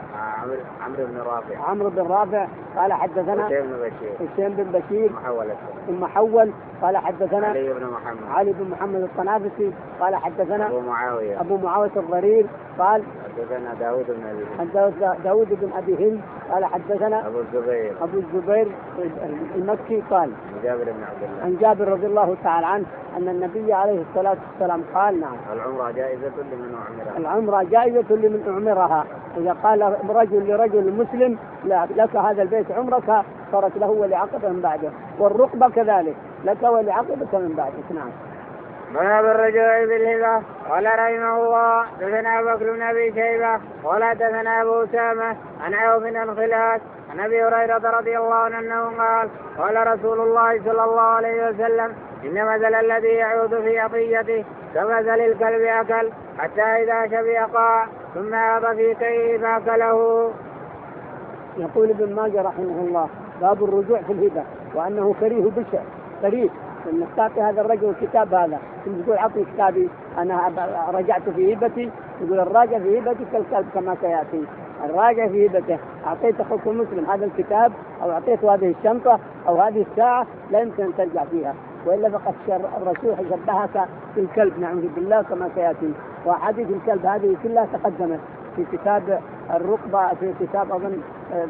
عمرو بن رافع عمرو بن رافع قال حدثنا هشام بن بشير المحول قال حدثنا علي بن محمد علي بن محمد الطنافسي قال حدثنا أبو معاوية أبو معاوية الضرير قال حدثنا داود بن أبي هند داود بن أبي هند قال حدثنا أبو الزبير أبو الزبير المكي قال عن جابر بن عبد الله عن جابر رضي الله تعالى عنه أن النبي عليه الصلاة والسلام قال نعم العمرة جائزة لمن أعمرها العمرة جائزة لمن أعمرها. إذا قال رجل لرجل مسلم لك هذا البيت عمرك صارت له ولعقبة من بعده، والرقبة كذلك لك ولعقبة من بعده. نعم. باب الرجوع بالهبة. قال رحمه الله حدثنا أبو بكر بن أبي شيبة قال حدثنا أبو أسامة عن عوف بن خلاد عن أبي هريرة رضي الله عنه أنه قال قال رسول الله صلى الله عليه وسلم إن مثل الذي يعود في عطيته كمثل الكلب أكل حتى إذا شبع قاع ثم عاد في كيه فأكله. يقول ابن ماجه رحمه الله باب الرجوع في الهبة وأنه كريه بشع كريه أن تعطي هذا الرجل الكتاب هذا تقول عطني كتابي أنا رجعت في هبتي، يقول الراجع في هبتي كالكلب كما سيأتي. الراجع في هبته أعطيت أخوك مسلم هذا الكتاب أو أعطيت هذه الشنطة أو هذه الساعة لا يمكن أن ترجع فيها، وإلا فقد الرسول شبهك في الكلب نعوذ بالله كما سيأتي. وحديث الكلب هذه كلها تقدمت في كتاب الرقبة في كتاب أظن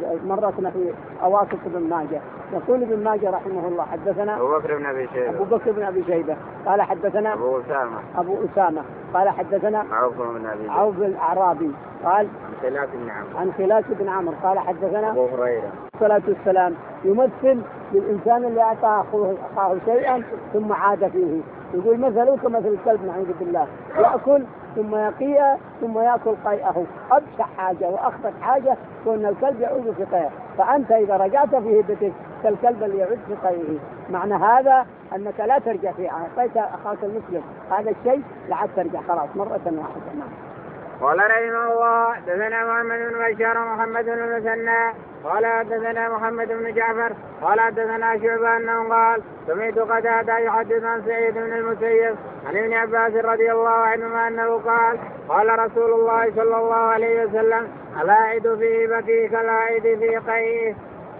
مرتنا في أواسط ابن ماجه. يقول ابن ماجه رحمه الله حدثنا أبو بكر بن أبي شيبة أبو بكر بن أبي شيبة قال حدثنا أبو أسامة أبو أسامة قال حدثنا عوف بن أبي عوف الأعرابي قال عن خلاف بن عمرو عن خلاف بن عمرو قال حدثنا أبو هريرة الصلاة والسلام يمثل للإنسان اللي أعطى أخاه شيئا ثم عاد فيه، يقول مثله كمثل الكلب نعوذ بالله يأكل ثم يقيء ثم يأكل قيئه. أبشع حاجة وأخطر حاجة كون الكلب يعود في قيئه، فأنت إذا رجعت في هبتك كالكلب اللي يعود في قيئه. معنى هذا أنك لا ترجع فيه، أعطيت أخاك المسلم هذا الشيء لعد ترجع خلاص مرة واحدة. قال رحمه الله حدثنا محمد بن بشار ومحمد بن المثنى قال حدثنا محمد بن جعفر قال حدثنا شعبة أنه قال سمعت قتادة يحدث عن سعيد بن المسيب عن ابن عباس رضي الله عنهما أنه قال قال رسول الله صلى الله عليه وسلم العائد في هبته كالعائد في قيئه.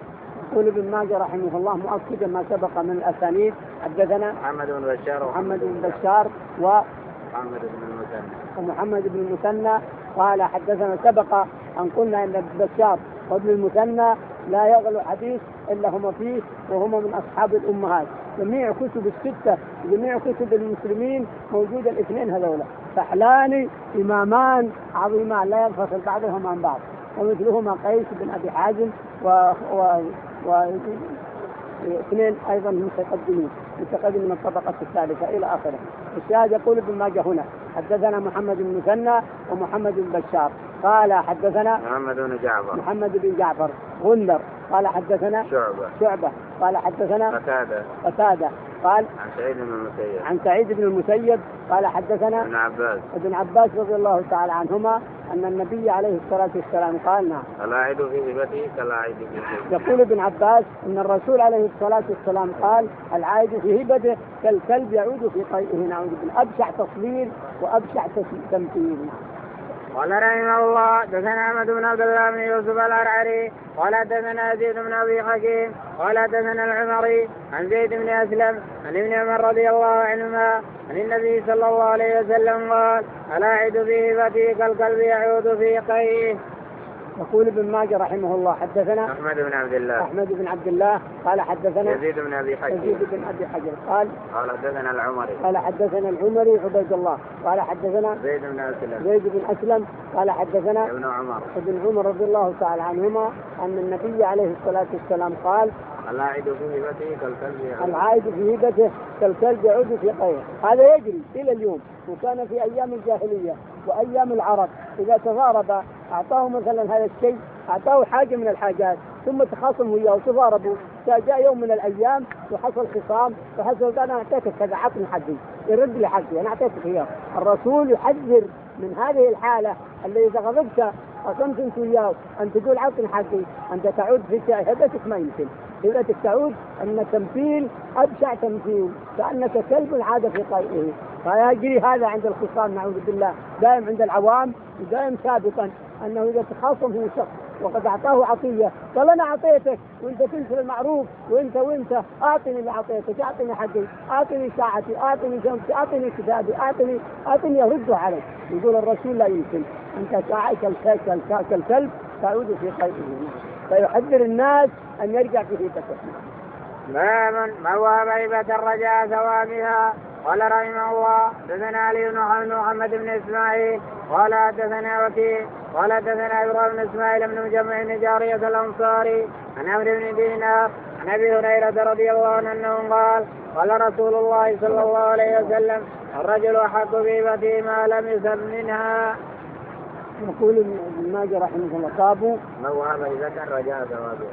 يقول ابن ماجه رحمه الله مؤكدا ما سبق من الأسانيد. حدثنا محمد بن بشار محمد بن بشار و محمد بن المثنى ومحمد بن المثنى قال حدثنا سبق أن قلنا أن بشار وابن المثنى لا يغلو حديث إلا هم فيه وهم من أصحاب الأمهات. جميع كتب الستة جميع كتب المسلمين موجود الاثنين هذولا فحلان إمامان عظيمان لا ينفصل بعضهم عن بعض، ومثلهما قيس بن أبي حازم و, و... و... اثنين أيضا متقدمين متقدم من الطبقة الثالثة إلى آخره. الشاهد يقول ابن ماجه هنا حدثنا محمد بن مثنى ومحمد بن بشار قال حدثنا محمد بن جعفر محمد بن جعفر غندر قال حدثنا شعبة شعبة قال حدثنا قتادة قتادة قال عن سعيد بن المسيب عن سعيد بن المسيب قال حدثنا ابن عباس ابن عباس رضي الله تعالى عنهما أن النبي عليه الصلاة والسلام قال نعم العائد في هبته كالعائد في هبته. يقول ابن عباس أن الرسول عليه الصلاة والسلام قال العائد في هبته كالكلب يعود في قيئه. نعوذ بالله. أبشع تصوير وأبشع تمثيل. قال رحمه الله دثنا احمد بن عبد الله بن يوسف الأرعري قال دثنا يزيد بن ابي حكيم قال دثنا العمري عن زيد بن اسلم عن ابن عمر رضي الله عنهما عن النبي صلى الله عليه وسلم قال العائد في هبته كالكلب يعود في قيئه. يقول ابن ماجه رحمه الله حدثنا احمد بن عبد الله احمد بن عبد الله قال حدثنا يزيد بن ابي حكيم يزيد بن ابي حجر قال قال حدثنا العمري قال حدثنا العمري عبيد الله قال حدثنا زيد بن اسلم زيد بن اسلم قال حدثنا ابن عمر ابن عمر رضي الله تعالى عنهما ان النبي عليه الصلاه والسلام قال العائد في هبته كالكلب يعود. العائد في هبته كالكلب يعود في قيئه. هذا يجري الى اليوم وكان في ايام الجاهليه وايام العرب اذا تضارب اعطاه مثلا هذا الشيء اعطاه حاجه من الحاجات ثم تخاصموا وياه وتضاربوا جاء يوم من الايام وحصل خصام وحصل انا اعطيتك كذا عطني حقي يرد لي حقي انا اعطيتك اياه. الرسول يحذر من هذه الحاله اللي اذا غضبت قسمت انت وياه ان تقول عطني حقي انت تعود في هبتك ما يمكن هبتك تعود ان تمثيل ابشع تمثيل كانك كلب عاد في قيئه. فيجري هذا عند الخصام نعوذ بالله دائم عند العوام ودائم سابقا انه اذا تخاصم في شخص وقد اعطاه عطيه قال انا اعطيتك وانت تنسى المعروف وانت وانت اعطني اللي اعطيتك اعطني حقي اعطني ساعتي اعطني جنبتي اعطني كتابي اعطني اعطني يرده عليك. يقول الرسول لا يمكن انت ساعتك كالكلب تعود في قيئه. فيحذر الناس ان يرجع في هبته. باب من وهب هبة رجاء ثوابها. قال رحمه الله دثنا علي بن محمد بن اسماعيل قال دثنا وكيع قال دثنا ابراهيم بن اسماعيل بن مجمع بن جارية الانصاري عن عمرو بن دينار عن ابي هريرة رضي الله عنه انه قال قال رسول الله صلى الله عليه وسلم الرجل احق بهبته ما لم يسب منها. يقول ابن ماجه رحمه الله قابوا من وهب هبة رجاء ثوابها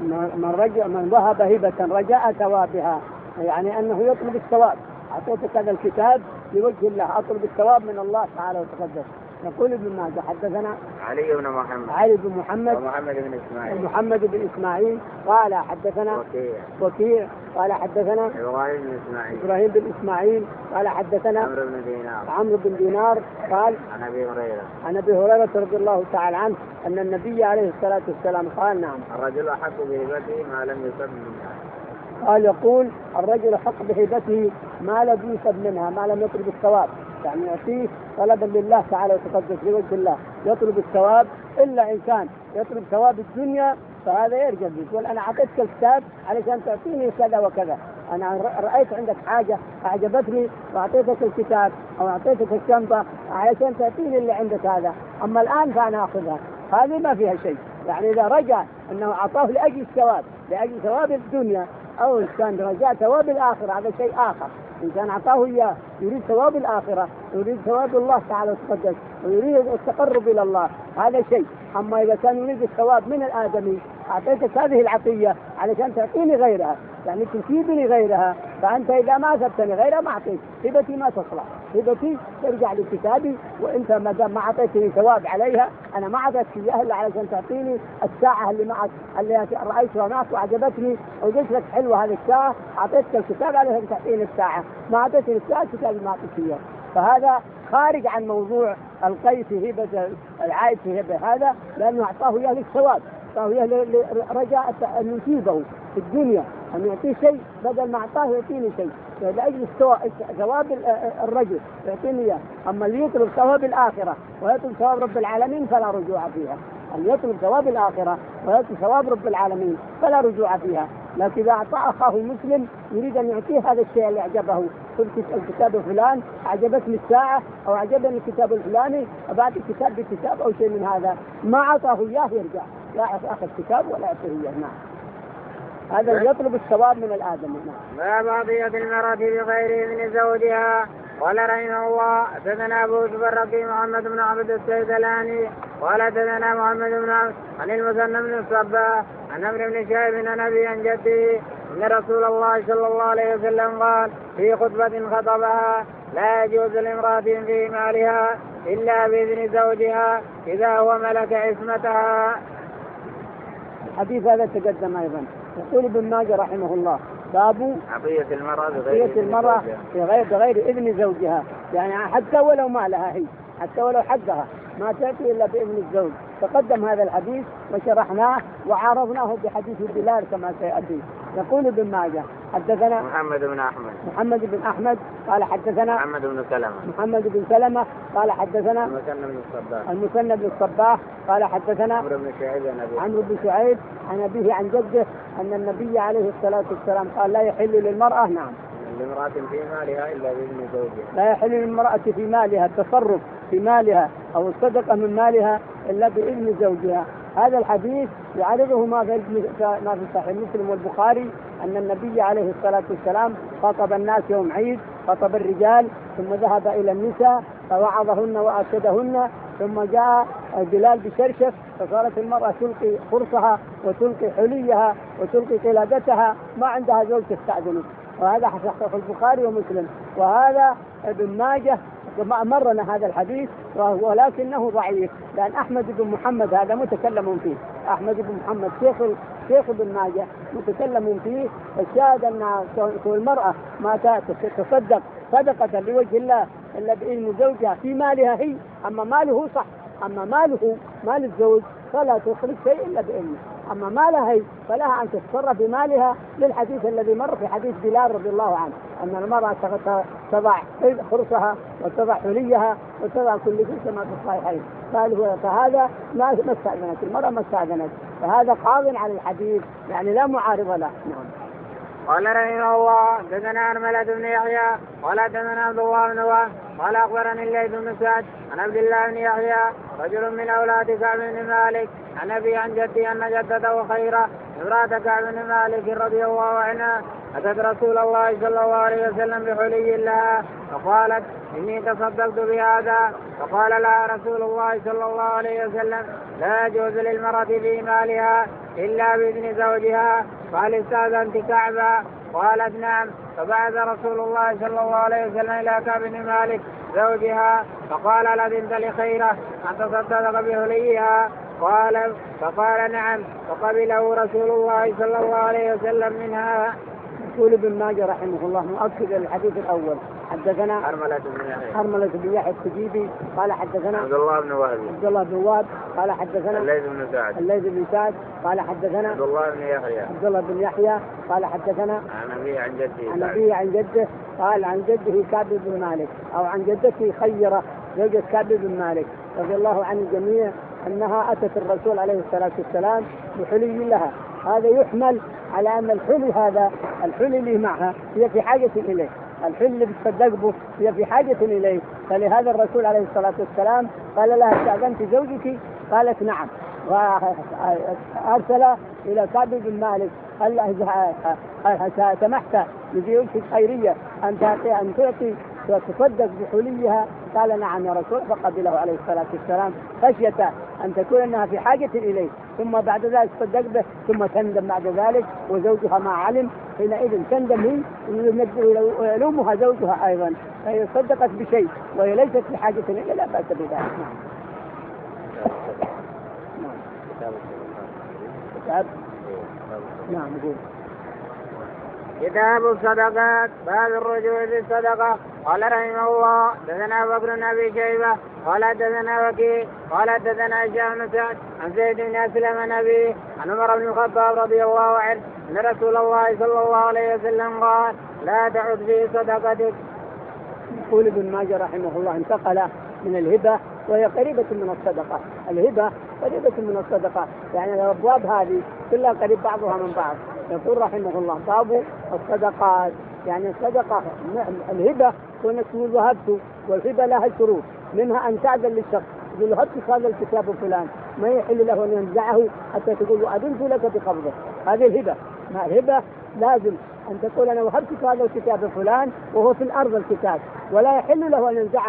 من رجع من وهب هبة رجاء ثوابها يعني انه يطلب الثواب. اعطيتك هذا الكتاب لوجه الله اطلب الثواب من الله تعالى وتقدس. يقول ابن ماجه حدثنا علي بن محمد علي بن محمد ومحمد بن اسماعيل محمد بن اسماعيل قال حدثنا وكيع وكيع قال حدثنا ابراهيم بن اسماعيل ابراهيم بن اسماعيل قال حدثنا عمرو بن دينار عمرو بن دينار قال عن ابي هريره عن ابي هريره رضي الله تعالى عنه ان النبي عليه الصلاه والسلام قال نعم الرجل احق بهبته ما لم يسب منها. قال يقول الرجل حق بهبته ما لم يسب منها ما لم يطلب الثواب يعني يعطيه طلبا لله تعالى وتقدس لوجه الله يطلب الثواب الا ان كان يطلب ثواب الدنيا فهذا يرجع يقول انا اعطيتك الكتاب علشان تعطيني كذا وكذا انا رايت عندك حاجه اعجبتني واعطيتك الكتاب او اعطيتك الشنطه علشان تعطيني اللي عندك هذا اما الان فانا اخذها. هذه ما فيها شيء يعني اذا رجع انه اعطاه لاجل الثواب لاجل ثواب الدنيا او كان رجاء ثواب الاخره هذا شيء اخر. إن كان أعطاه إياه يريد ثواب الآخرة يريد ثواب الله تعالى وتقدس ويريد التقرب إلى الله هذا شيء. أما إذا كان يريد الثواب من الآدمي أعطيتك هذه العطية علشان تعطيني غيرها يعني تفيدني غيرها فأنت إذا ما أثبتني غيرها ما أعطيك هبتي ما تصلح هبتي ترجع لكتابي وأنت ما دام ما أعطيتني ثواب عليها أنا ما أعطيتك إياها إلا علشان تعطيني الساعة اللي معك اللي رأيتها معك وعجبتني وقلت لك حلوة هذه الساعة أعطيتك الكتاب علشان تعطيني الساعة ما أعطيتني الساعة الكتاب ما أعطيك إياه. فهذا خارج عن موضوع القي في هبة العائد في هبة هذا لأنه أعطاه إياه للثواب أعطاه إياه رجاء أن يصيبه في الدنيا أن يعطيه شيء بدل ما أعطاه يعطيني شيء لأجل ثواب الرجل يعطيني إياه. أما اللي يطلب ثواب الآخرة ويطلب ثواب رب العالمين فلا رجوع فيها. أن يطلب ثواب الآخرة ويطلب ثواب رب العالمين فلا رجوع فيها. لكن إذا أعطى أخاه المسلم يريد أن يعطيه هذا الشيء اللي أعجبه في الكتاب الفلان أعجبتني الساعة أو أعجبني الكتاب الفلاني أبعت الكتاب بكتاب أو شيء من هذا ما أعطاه إياه يرجع لا أخذ كتاب ولا أعطيه إياه. نعم هذا يطلب الثواب من الآدم. ما بعضية المرأة بغير من زوجها. قال رحمه الله حدثنا ابو يوسف الرقي محمد بن عبد السيدلاني قال حدثنا محمد بن عبد عن المثنى بن الصباح عن عمرو بن شهاب عن ابي عن جده ان رسول الله صلى الله عليه وسلم قال في خطبة خطبها لا يجوز لامرأة في مالها إلا بإذن زوجها إذا هو ملك عصمتها. الحديث هذا تقدم أيضا. يقول ابن ماجه رحمه الله باب عطية المرأة بغير المرأة بغير, بغير إذن زوجها، يعني حتى ولو ما لها هي، حتى ولو حقها ما تأتي إلا بإذن الزوج. تقدم هذا الحديث وشرحناه وعارضناه بحديث بلال كما سيأتي. يقول ابن ماجه حدثنا محمد بن أحمد محمد بن أحمد قال حدثنا محمد بن سلمة محمد بن سلمة قال حدثنا المثنى بن الصباح المثنى بن الصباح قال حدثنا عمرو بن شعيب عمرو بن شعيب عن أبيه عن جده أن النبي عليه الصلاة والسلام قال لا يحل للمرأة نعم لامرأة في مالها إلا بإذن زوجها. لا يحل للمرأة في مالها التصرف في مالها أو الصدقة من مالها إلا بإذن زوجها. هذا الحديث يعرضه ما في ما في صحيح مسلم والبخاري أن النبي عليه الصلاة والسلام خاطب الناس يوم عيد، خاطب الرجال ثم ذهب إلى النساء فوعظهن وأرشدهن، ثم جاء بلال بشرشف فصارت المرأة تلقي خرصها وتلقي حليها وتلقي قلادتها، ما عندها زوج تستأذنه. وهذا حصل في البخاري ومسلم. وهذا ابن ماجه مرنا هذا الحديث ولكنه ضعيف، لأن أحمد بن محمد هذا متكلم فيه. أحمد بن محمد شيخ شيخ ابن ماجه متكلم فيه. الشاهد أن المرأة ما تصدق صدقة لوجه الله إلا بإذن زوجها في مالها هي، أما ماله صح، أما ماله مال الزوج فلا تخرج شيء إلا بإذنه. أما مالها هي فلها أن تتصرف بمالها، للحديث الذي مر في حديث بلال رضي الله عنه أن المرأة تضع خرصها وتضع حليها وتضع كل شيء كما في الصحيحين. فهذا ما استأذنت المرأة ما استأذنت، فهذا قاض على الحديث يعني لا معارض له. نعم. قال رحمه الله دثنا أرملة بن يحيى قال دثنا عبد الله بن وهب قال أخبرني الليث بن سعد عن عبد الله بن يحيى رجل من أولاد كعب بن مالك عن أبي عن جدي أن جدته خيرة امرأة كعب بن مالك رضي الله عنها أتت رسول الله صلى الله عليه وسلم بحلي لها فقالت إني تصدقت بهذا، فقال لها رسول الله صلى الله عليه وسلم لا يجوز للمرأة في مالها إلا بإذن زوجها. قال استأذنت كعبا؟ قالت نعم. فبعث رسول الله صلى الله عليه وسلم إلى كعب بن مالك زوجها فقال لبنت لخيرة أن تصدق بحليها؟ قال فقال نعم، فقبله رسول الله صلى الله عليه وسلم منها. يقول ابن ماجه رحمه الله مؤكد الحديث الأول حدثنا أرملة بن يحيى أرملة بن يحيى السجيبي قال حدثنا عبد الله بن وهب عبد الله بن وهب قال حدثنا الليث بن سعد الليث بن سعد قال حدثنا عبد الله بن يحيى عبد الله بن يحيى قال حدثنا عن أبيه عن جده عن أبيه عن جده قال عن جده كعب بن مالك أو عن جدته خيرة زوجة كعب بن مالك رضي الله عن الجميع أنها أتت الرسول عليه الصلاة والسلام بحلي لها. هذا يحمل على أن الحلي هذا الحلي اللي معها هي في حاجة إليه، الحلي اللي بتصدق به هي في حاجة إليه، فلهذا الرسول عليه الصلاة والسلام قال لها استأذنت زوجك؟ قالت نعم، وأرسل إلى كعب بن مالك قال له سمحت لزوجتك خيرية أن تعطي أن تعطي وتصدق بحليها؟ قال نعم يا رسول، فقبله عليه الصلاة والسلام خشية أن تكون أنها في حاجة إليه ثم بعد ذلك تصدق به ثم تندم بعد ذلك وزوجها ما علم، حينئذ تندم هي ويلومها زوجها أيضا، فهي صدقت بشيء وهي ليست في حاجة إليه لا بأس بذلك. نعم. كتاب نعم نقول كتاب الصدقات باب الرجوع في الصدقة. قال رحمه الله دثنا بكر بن أبي شيبة قال دثنا وكيع قال دثنا هشام بن سعد عن زيد بن أسلم عن أبيه عن عمر بن الخطاب رضي الله عنه أن رسول الله صلى الله عليه وسلم قال لا تعد في صدقتك. يقول ابن ماجه رحمه الله انتقل من الهبة وهي قريبة من الصدقة. الهبة قريبة من الصدقة، يعني الأبواب هذه كلها قريب بعضها من بعض. يقول رحمه الله باب الصدقات، يعني الصدقة الهبة كونك وهبت، والهبة لها شروط، منها أن تعدل للشخص تقول له هبت هذا الكتاب فلان، ما يحل له أن ينزعه حتى تقول له أذنت لك بقبضه، هذه الهبة. ما الهبة لازم أن تقول أنا وهبتك هذا الكتاب فلان وهو في الأرض الكتاب، ولا يحل له أن ينزعه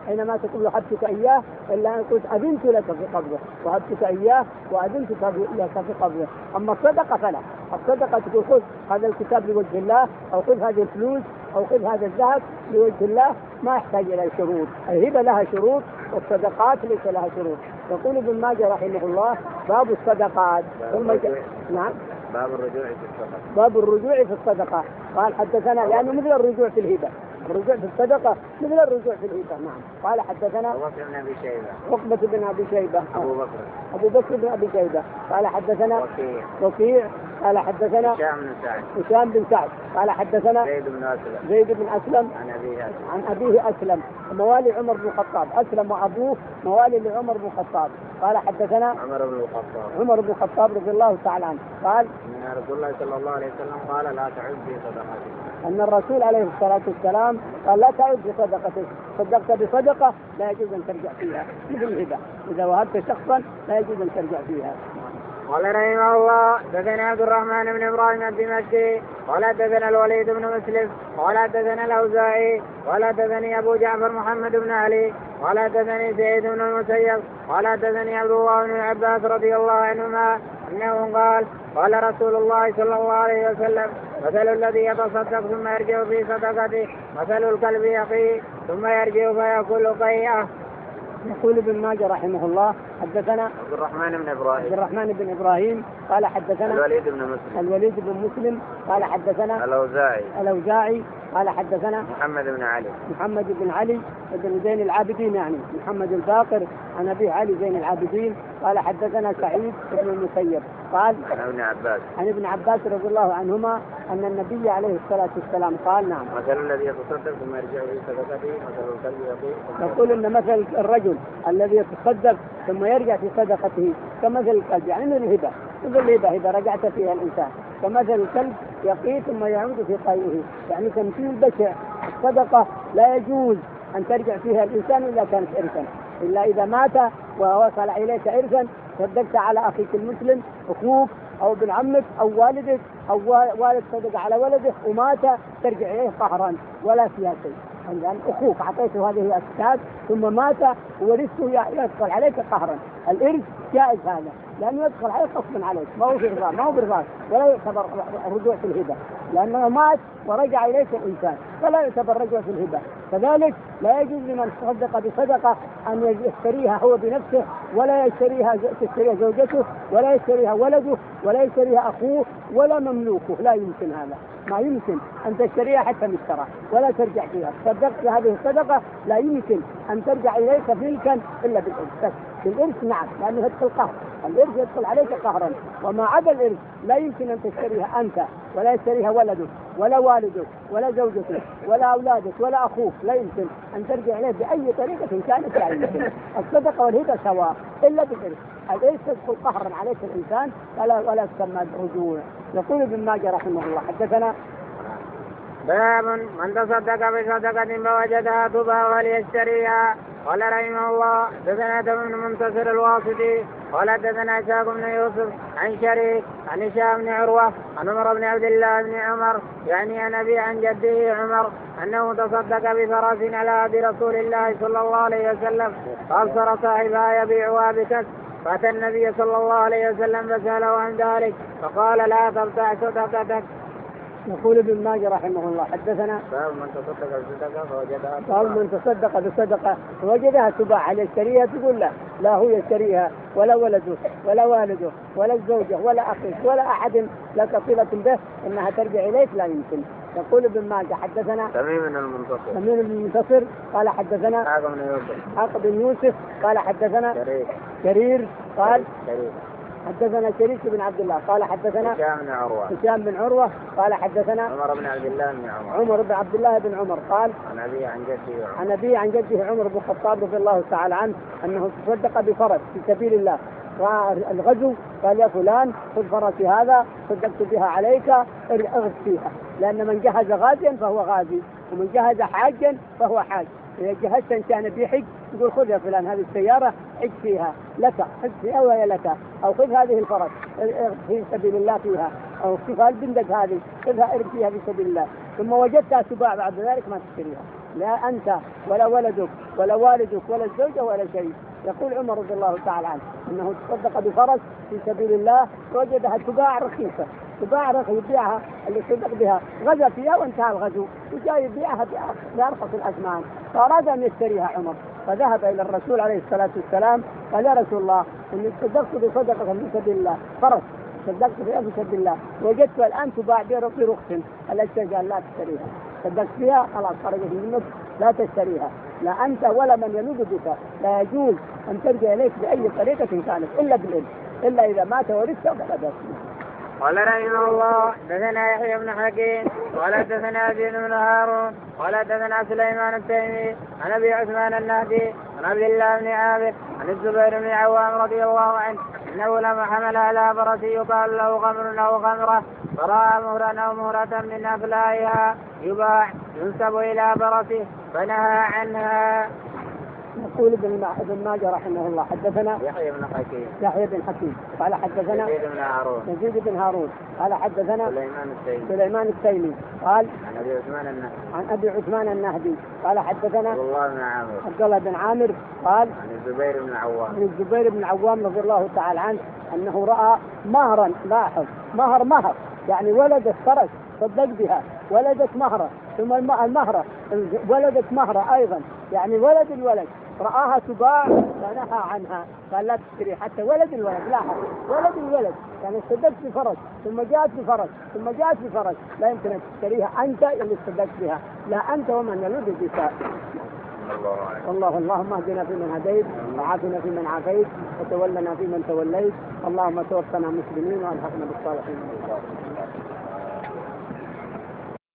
حينما تقول وهبتك إياه إلا أن قلت أذنت لك في قبضه، وهبتك إياه وأذنت لك في قبضه. أما الصدقة فلا، الصدقة تقول خذ هذا الكتاب لوجه الله، أو خذ هذه الفلوس، أو خذ هذا الذهب لوجه الله، ما يحتاج إلى شروط. الهبة لها شروط والصدقات ليس لها شروط. يقول ابن ماجه رحمه الله باب الصدقات. ثم نعم باب الرجوع في الصدقة. باب الرجوع في الصدقة. قال حدثنا لأنه مثل الرجوع في الهبة، الرجوع في الصدقة مثل الرجوع في الهبة. نعم. قال حدثنا عقبة بن أبي شيبة عقبة بن أبي شيبة أبو بكر أبو بكر بن أبي شيبة. قال حدثنا وكيع وكيع. قال حدثنا هشام بن سعد هشام بن سعد. قال حدثنا زيد بن أسلم زيد بن أسلم عن أبيه عن أبيه أسلم موالي عمر بن الخطاب. أسلم وأبوه موالي لعمر بن الخطاب. قال حدثنا عمر بن الخطاب عمر بن الخطاب رضي الله تعالى عنه قال ان رسول الله صلى الله عليه وسلم قال لا تعد في صدقاتك. أن الرسول عليه الصلاة والسلام قال لا تعد في صدقتك، صدقت بصدقة لا يجوز أن ترجع فيها مثل الهبة، إذا وهبت شخصا لا يجوز أن ترجع فيها. قال رحمه الله دثنا عبد الرحمن بن ابراهيم الدمشقي قال دثنا الوليد بن مسلم قال دثنا الاوزاعي قال دثني ابو جعفر محمد بن علي قال دثني سعيد بن المسيب قال دثني عبد الله بن عباس رضي الله عنهما انه قال قال رسول الله صلى الله عليه وسلم مثل الذي يتصدق ثم يرجع في صدقته مثل الكلب يقي ثم يرجع فيأكل قيئه. يقول ابن ماجه رحمه الله حدثنا عبد الرحمن بن ابراهيم عبد الرحمن بن ابراهيم قال حدثنا الوليد بن مسلم الوليد بن مسلم قال حدثنا الاوزاعي الاوزاعي قال حدثنا محمد بن علي محمد بن علي بن زين العابدين، يعني محمد الباقر عن ابي علي زين العابدين. قال حدثنا سعيد بن المسيب قال عن ابن عباس عن ابن عباس رضي الله عنهما ان النبي عليه الصلاه والسلام قال نعم مثل الذي يتصدق ثم يرجع في صدقته مثل الكلب يقي. يقول ان مثل الرجل الذي يتصدق ثم يرجع في صدقته كمثل الكلب، يعني من الهبه، مثل الهبه اذا رجعت فيها الانسان كمثل الكلب يقي ثم يعود في قيئه، يعني تمثيل بشع. الصدقه لا يجوز ان ترجع فيها الانسان الا كانت ارثا، الا اذا مات ووصل اليك ارثا صدقت على اخيك المسلم اخوك او ابن عمك او والدك او والد صدق على ولده ومات ترجع اليه قهرا ولا فيها شيء. لأن أخوك أعطيته هذه الأسباب ثم مات وورثته يدخل عليك قهرا. الإرث جائز هذا لأنه يدخل عليك غصبا عليك، ما هو برضا ما هو برضا ولا يعتبر رجوع في الهبة، لأنه مات ورجع إليك الإنسان فلا يعتبر رجوع في الهبة. كذلك لا يجوز لمن تصدق بصدقة أن يشتريها هو بنفسه ولا يشتريها تشتريها زوجته ولا يشتريها ولده ولا يشتريها أخوه ولا مملوكه، لا يمكن هذا، ما يمكن أن تشتريها حتى مشترى ولا ترجع فيها. صدقت هذه الصدقة لا يمكن أن ترجع إليك ملكا إلا بالإرث. بالإرث نعم لأنه يدخل قهر، الإرث يدخل عليك قهرا، وما عدا الإرث لا يمكن أن تشتريها أنت ولا يشتريها ولدك ولا والدك ولا زوجتك ولا أولادك ولا أخوك، لا يمكن أن ترجع إليه بأي طريقة كانت، لا يمكن. الصدقة والهبة سواء إلا بالإرث، الإرث تدخل قهرا عليك الإنسان ولا ولا تسمى رجوع. يقول ابن ماجه رحمه الله حدثنا باب من تصدق بصدقة فوجدها تباع وليشتريها. قال رحمه الله دثنا بن منتصر الواسطي قال دثنا إسحاق بن يوسف عن شريك عن هشام بن عروة عن عمر بن عبد الله بن عمر يعني عن أبي عن جده عمر أنه تصدق بفرس على عهد رسول الله صلى الله عليه وسلم فأبصر صاحبها يبيعها بكسب فأتى النبي صلى الله عليه وسلم فسأله عن ذلك فقال لا تبتع صدقتك. يقول ابن ماجه رحمه الله حدثنا باب من تصدق بصدقة فوجدها باب من تصدق بصدقة فوجدها تباع على يشتريها تقول لا لا هو يشتريها ولا ولده ولا والده ولا الزوجة ولا أخيه ولا أحد لك صلة به إنها ترجع إليك، لا يمكن. يقول ابن ماجه حدثنا تميم بن المنتصر تميم بن المنتصر قال حدثنا إسحاق بن يوسف إسحاق بن يوسف قال حدثنا شريك كرير قال شريك حدثنا شريك بن عبد الله قال حدثنا هشام بن عروة هشام بن عروة قال حدثنا عمر بن عبد الله بن عمر عمر بن عبد الله بن عمر قال عن أبي عن جده عن أبي عن جده عمر بن الخطاب رضي الله تعالى عنه أنه تصدق بفرس في سبيل الله. الغزو قال يا فلان خذ فرسي هذا صدقت بها عليك ارغب فيها، لأن من جهز غازيا فهو غازي ومن جهز حاجا فهو حاج. إذا جهزت إنسان بيحج تقول خذ يا فلان هذه السيارة حج فيها لك، حج فيها وهي لك، أو خذ هذه الفرس في سبيل الله فيها، أو خذ البندق هذه خذها ارغب فيها في سبيل الله، ثم وجدتها تباع بعد ذلك ما تشتريها لا أنت ولا ولدك ولا والدك ولا الزوجة ولا شيء. يقول عمر رضي الله تعالى عنه أنه تصدق بفرس في سبيل الله وجدها تباع رخيصة، تباع رخيصة يبيعها اللي صدق بها، غزا فيها وانتهى الغزو وجاء يبيعها بأرخص الأثمان، فأراد أن يشتريها عمر، فذهب إلى الرسول عليه الصلاة والسلام قال يا رسول الله إني تصدقت بصدقة في سبيل الله فرس، صدقت فيها في سبيل الله وجدتها الآن تباع برخص، الأشياء قال لا تشتريها، صدقت فيها خلاص خرجت منك لا تشتريها، لا أنت ولا من يلوذ بك لا يجوز أن ترجع إليك بأي طريقة كانت إلا بالإذن، إلا إذا مات ورثته فلا بأس. قال رحمه الله دثنا يحيى بن حكيم قال دثنا يزيد بن هارون قال دثنا سليمان التيمي عن ابي عثمان النهدي عن عبد الله بن عامر عن الزبير بن عوام رضي الله عنه انه لما حمل على فرس يقال له غمر او غمره فراى مهرا او مهرة من افلاها يباع ينسب الى فرسه فنهى عنها. يقول ابن ماجه رحمه الله حدثنا يحيى بن حكيم يحيى بن حكيم قال حدثنا يزيد بن هارون يزيد بن هارون قال حدثنا سليمان التيمي سليمان التيمي قال عن ابي عثمان النهدي عن ابي عثمان النهدي قال حدثنا عبد الله بن عامر عبد الله بن عامر قال عن الزبير بن عوام عن الزبير بن عوام رضي الله تعالى عنه انه راى مهرا، لاحظ مهر مهر يعني ولدت فرس صدق بها ولدت مهرة ثم المهرة ولدت مهرة أيضا يعني ولد الولد رآها تباع فنهى عنها قال لا تشتري حتى ولد الولد، لاحظ ولد الولد يعني صدقت بفرس ثم جاءت بفرس ثم جاءت بفرس لا يمكن أن تشتريها أنت اللي صدقت بها، لا أنت ومن يلد بك. والله اللهم اهدنا فيمن هديت وعافنا فيمن عافيت وتولنا فيمن توليت، اللهم توفنا مسلمين والحقنا بالصالحين.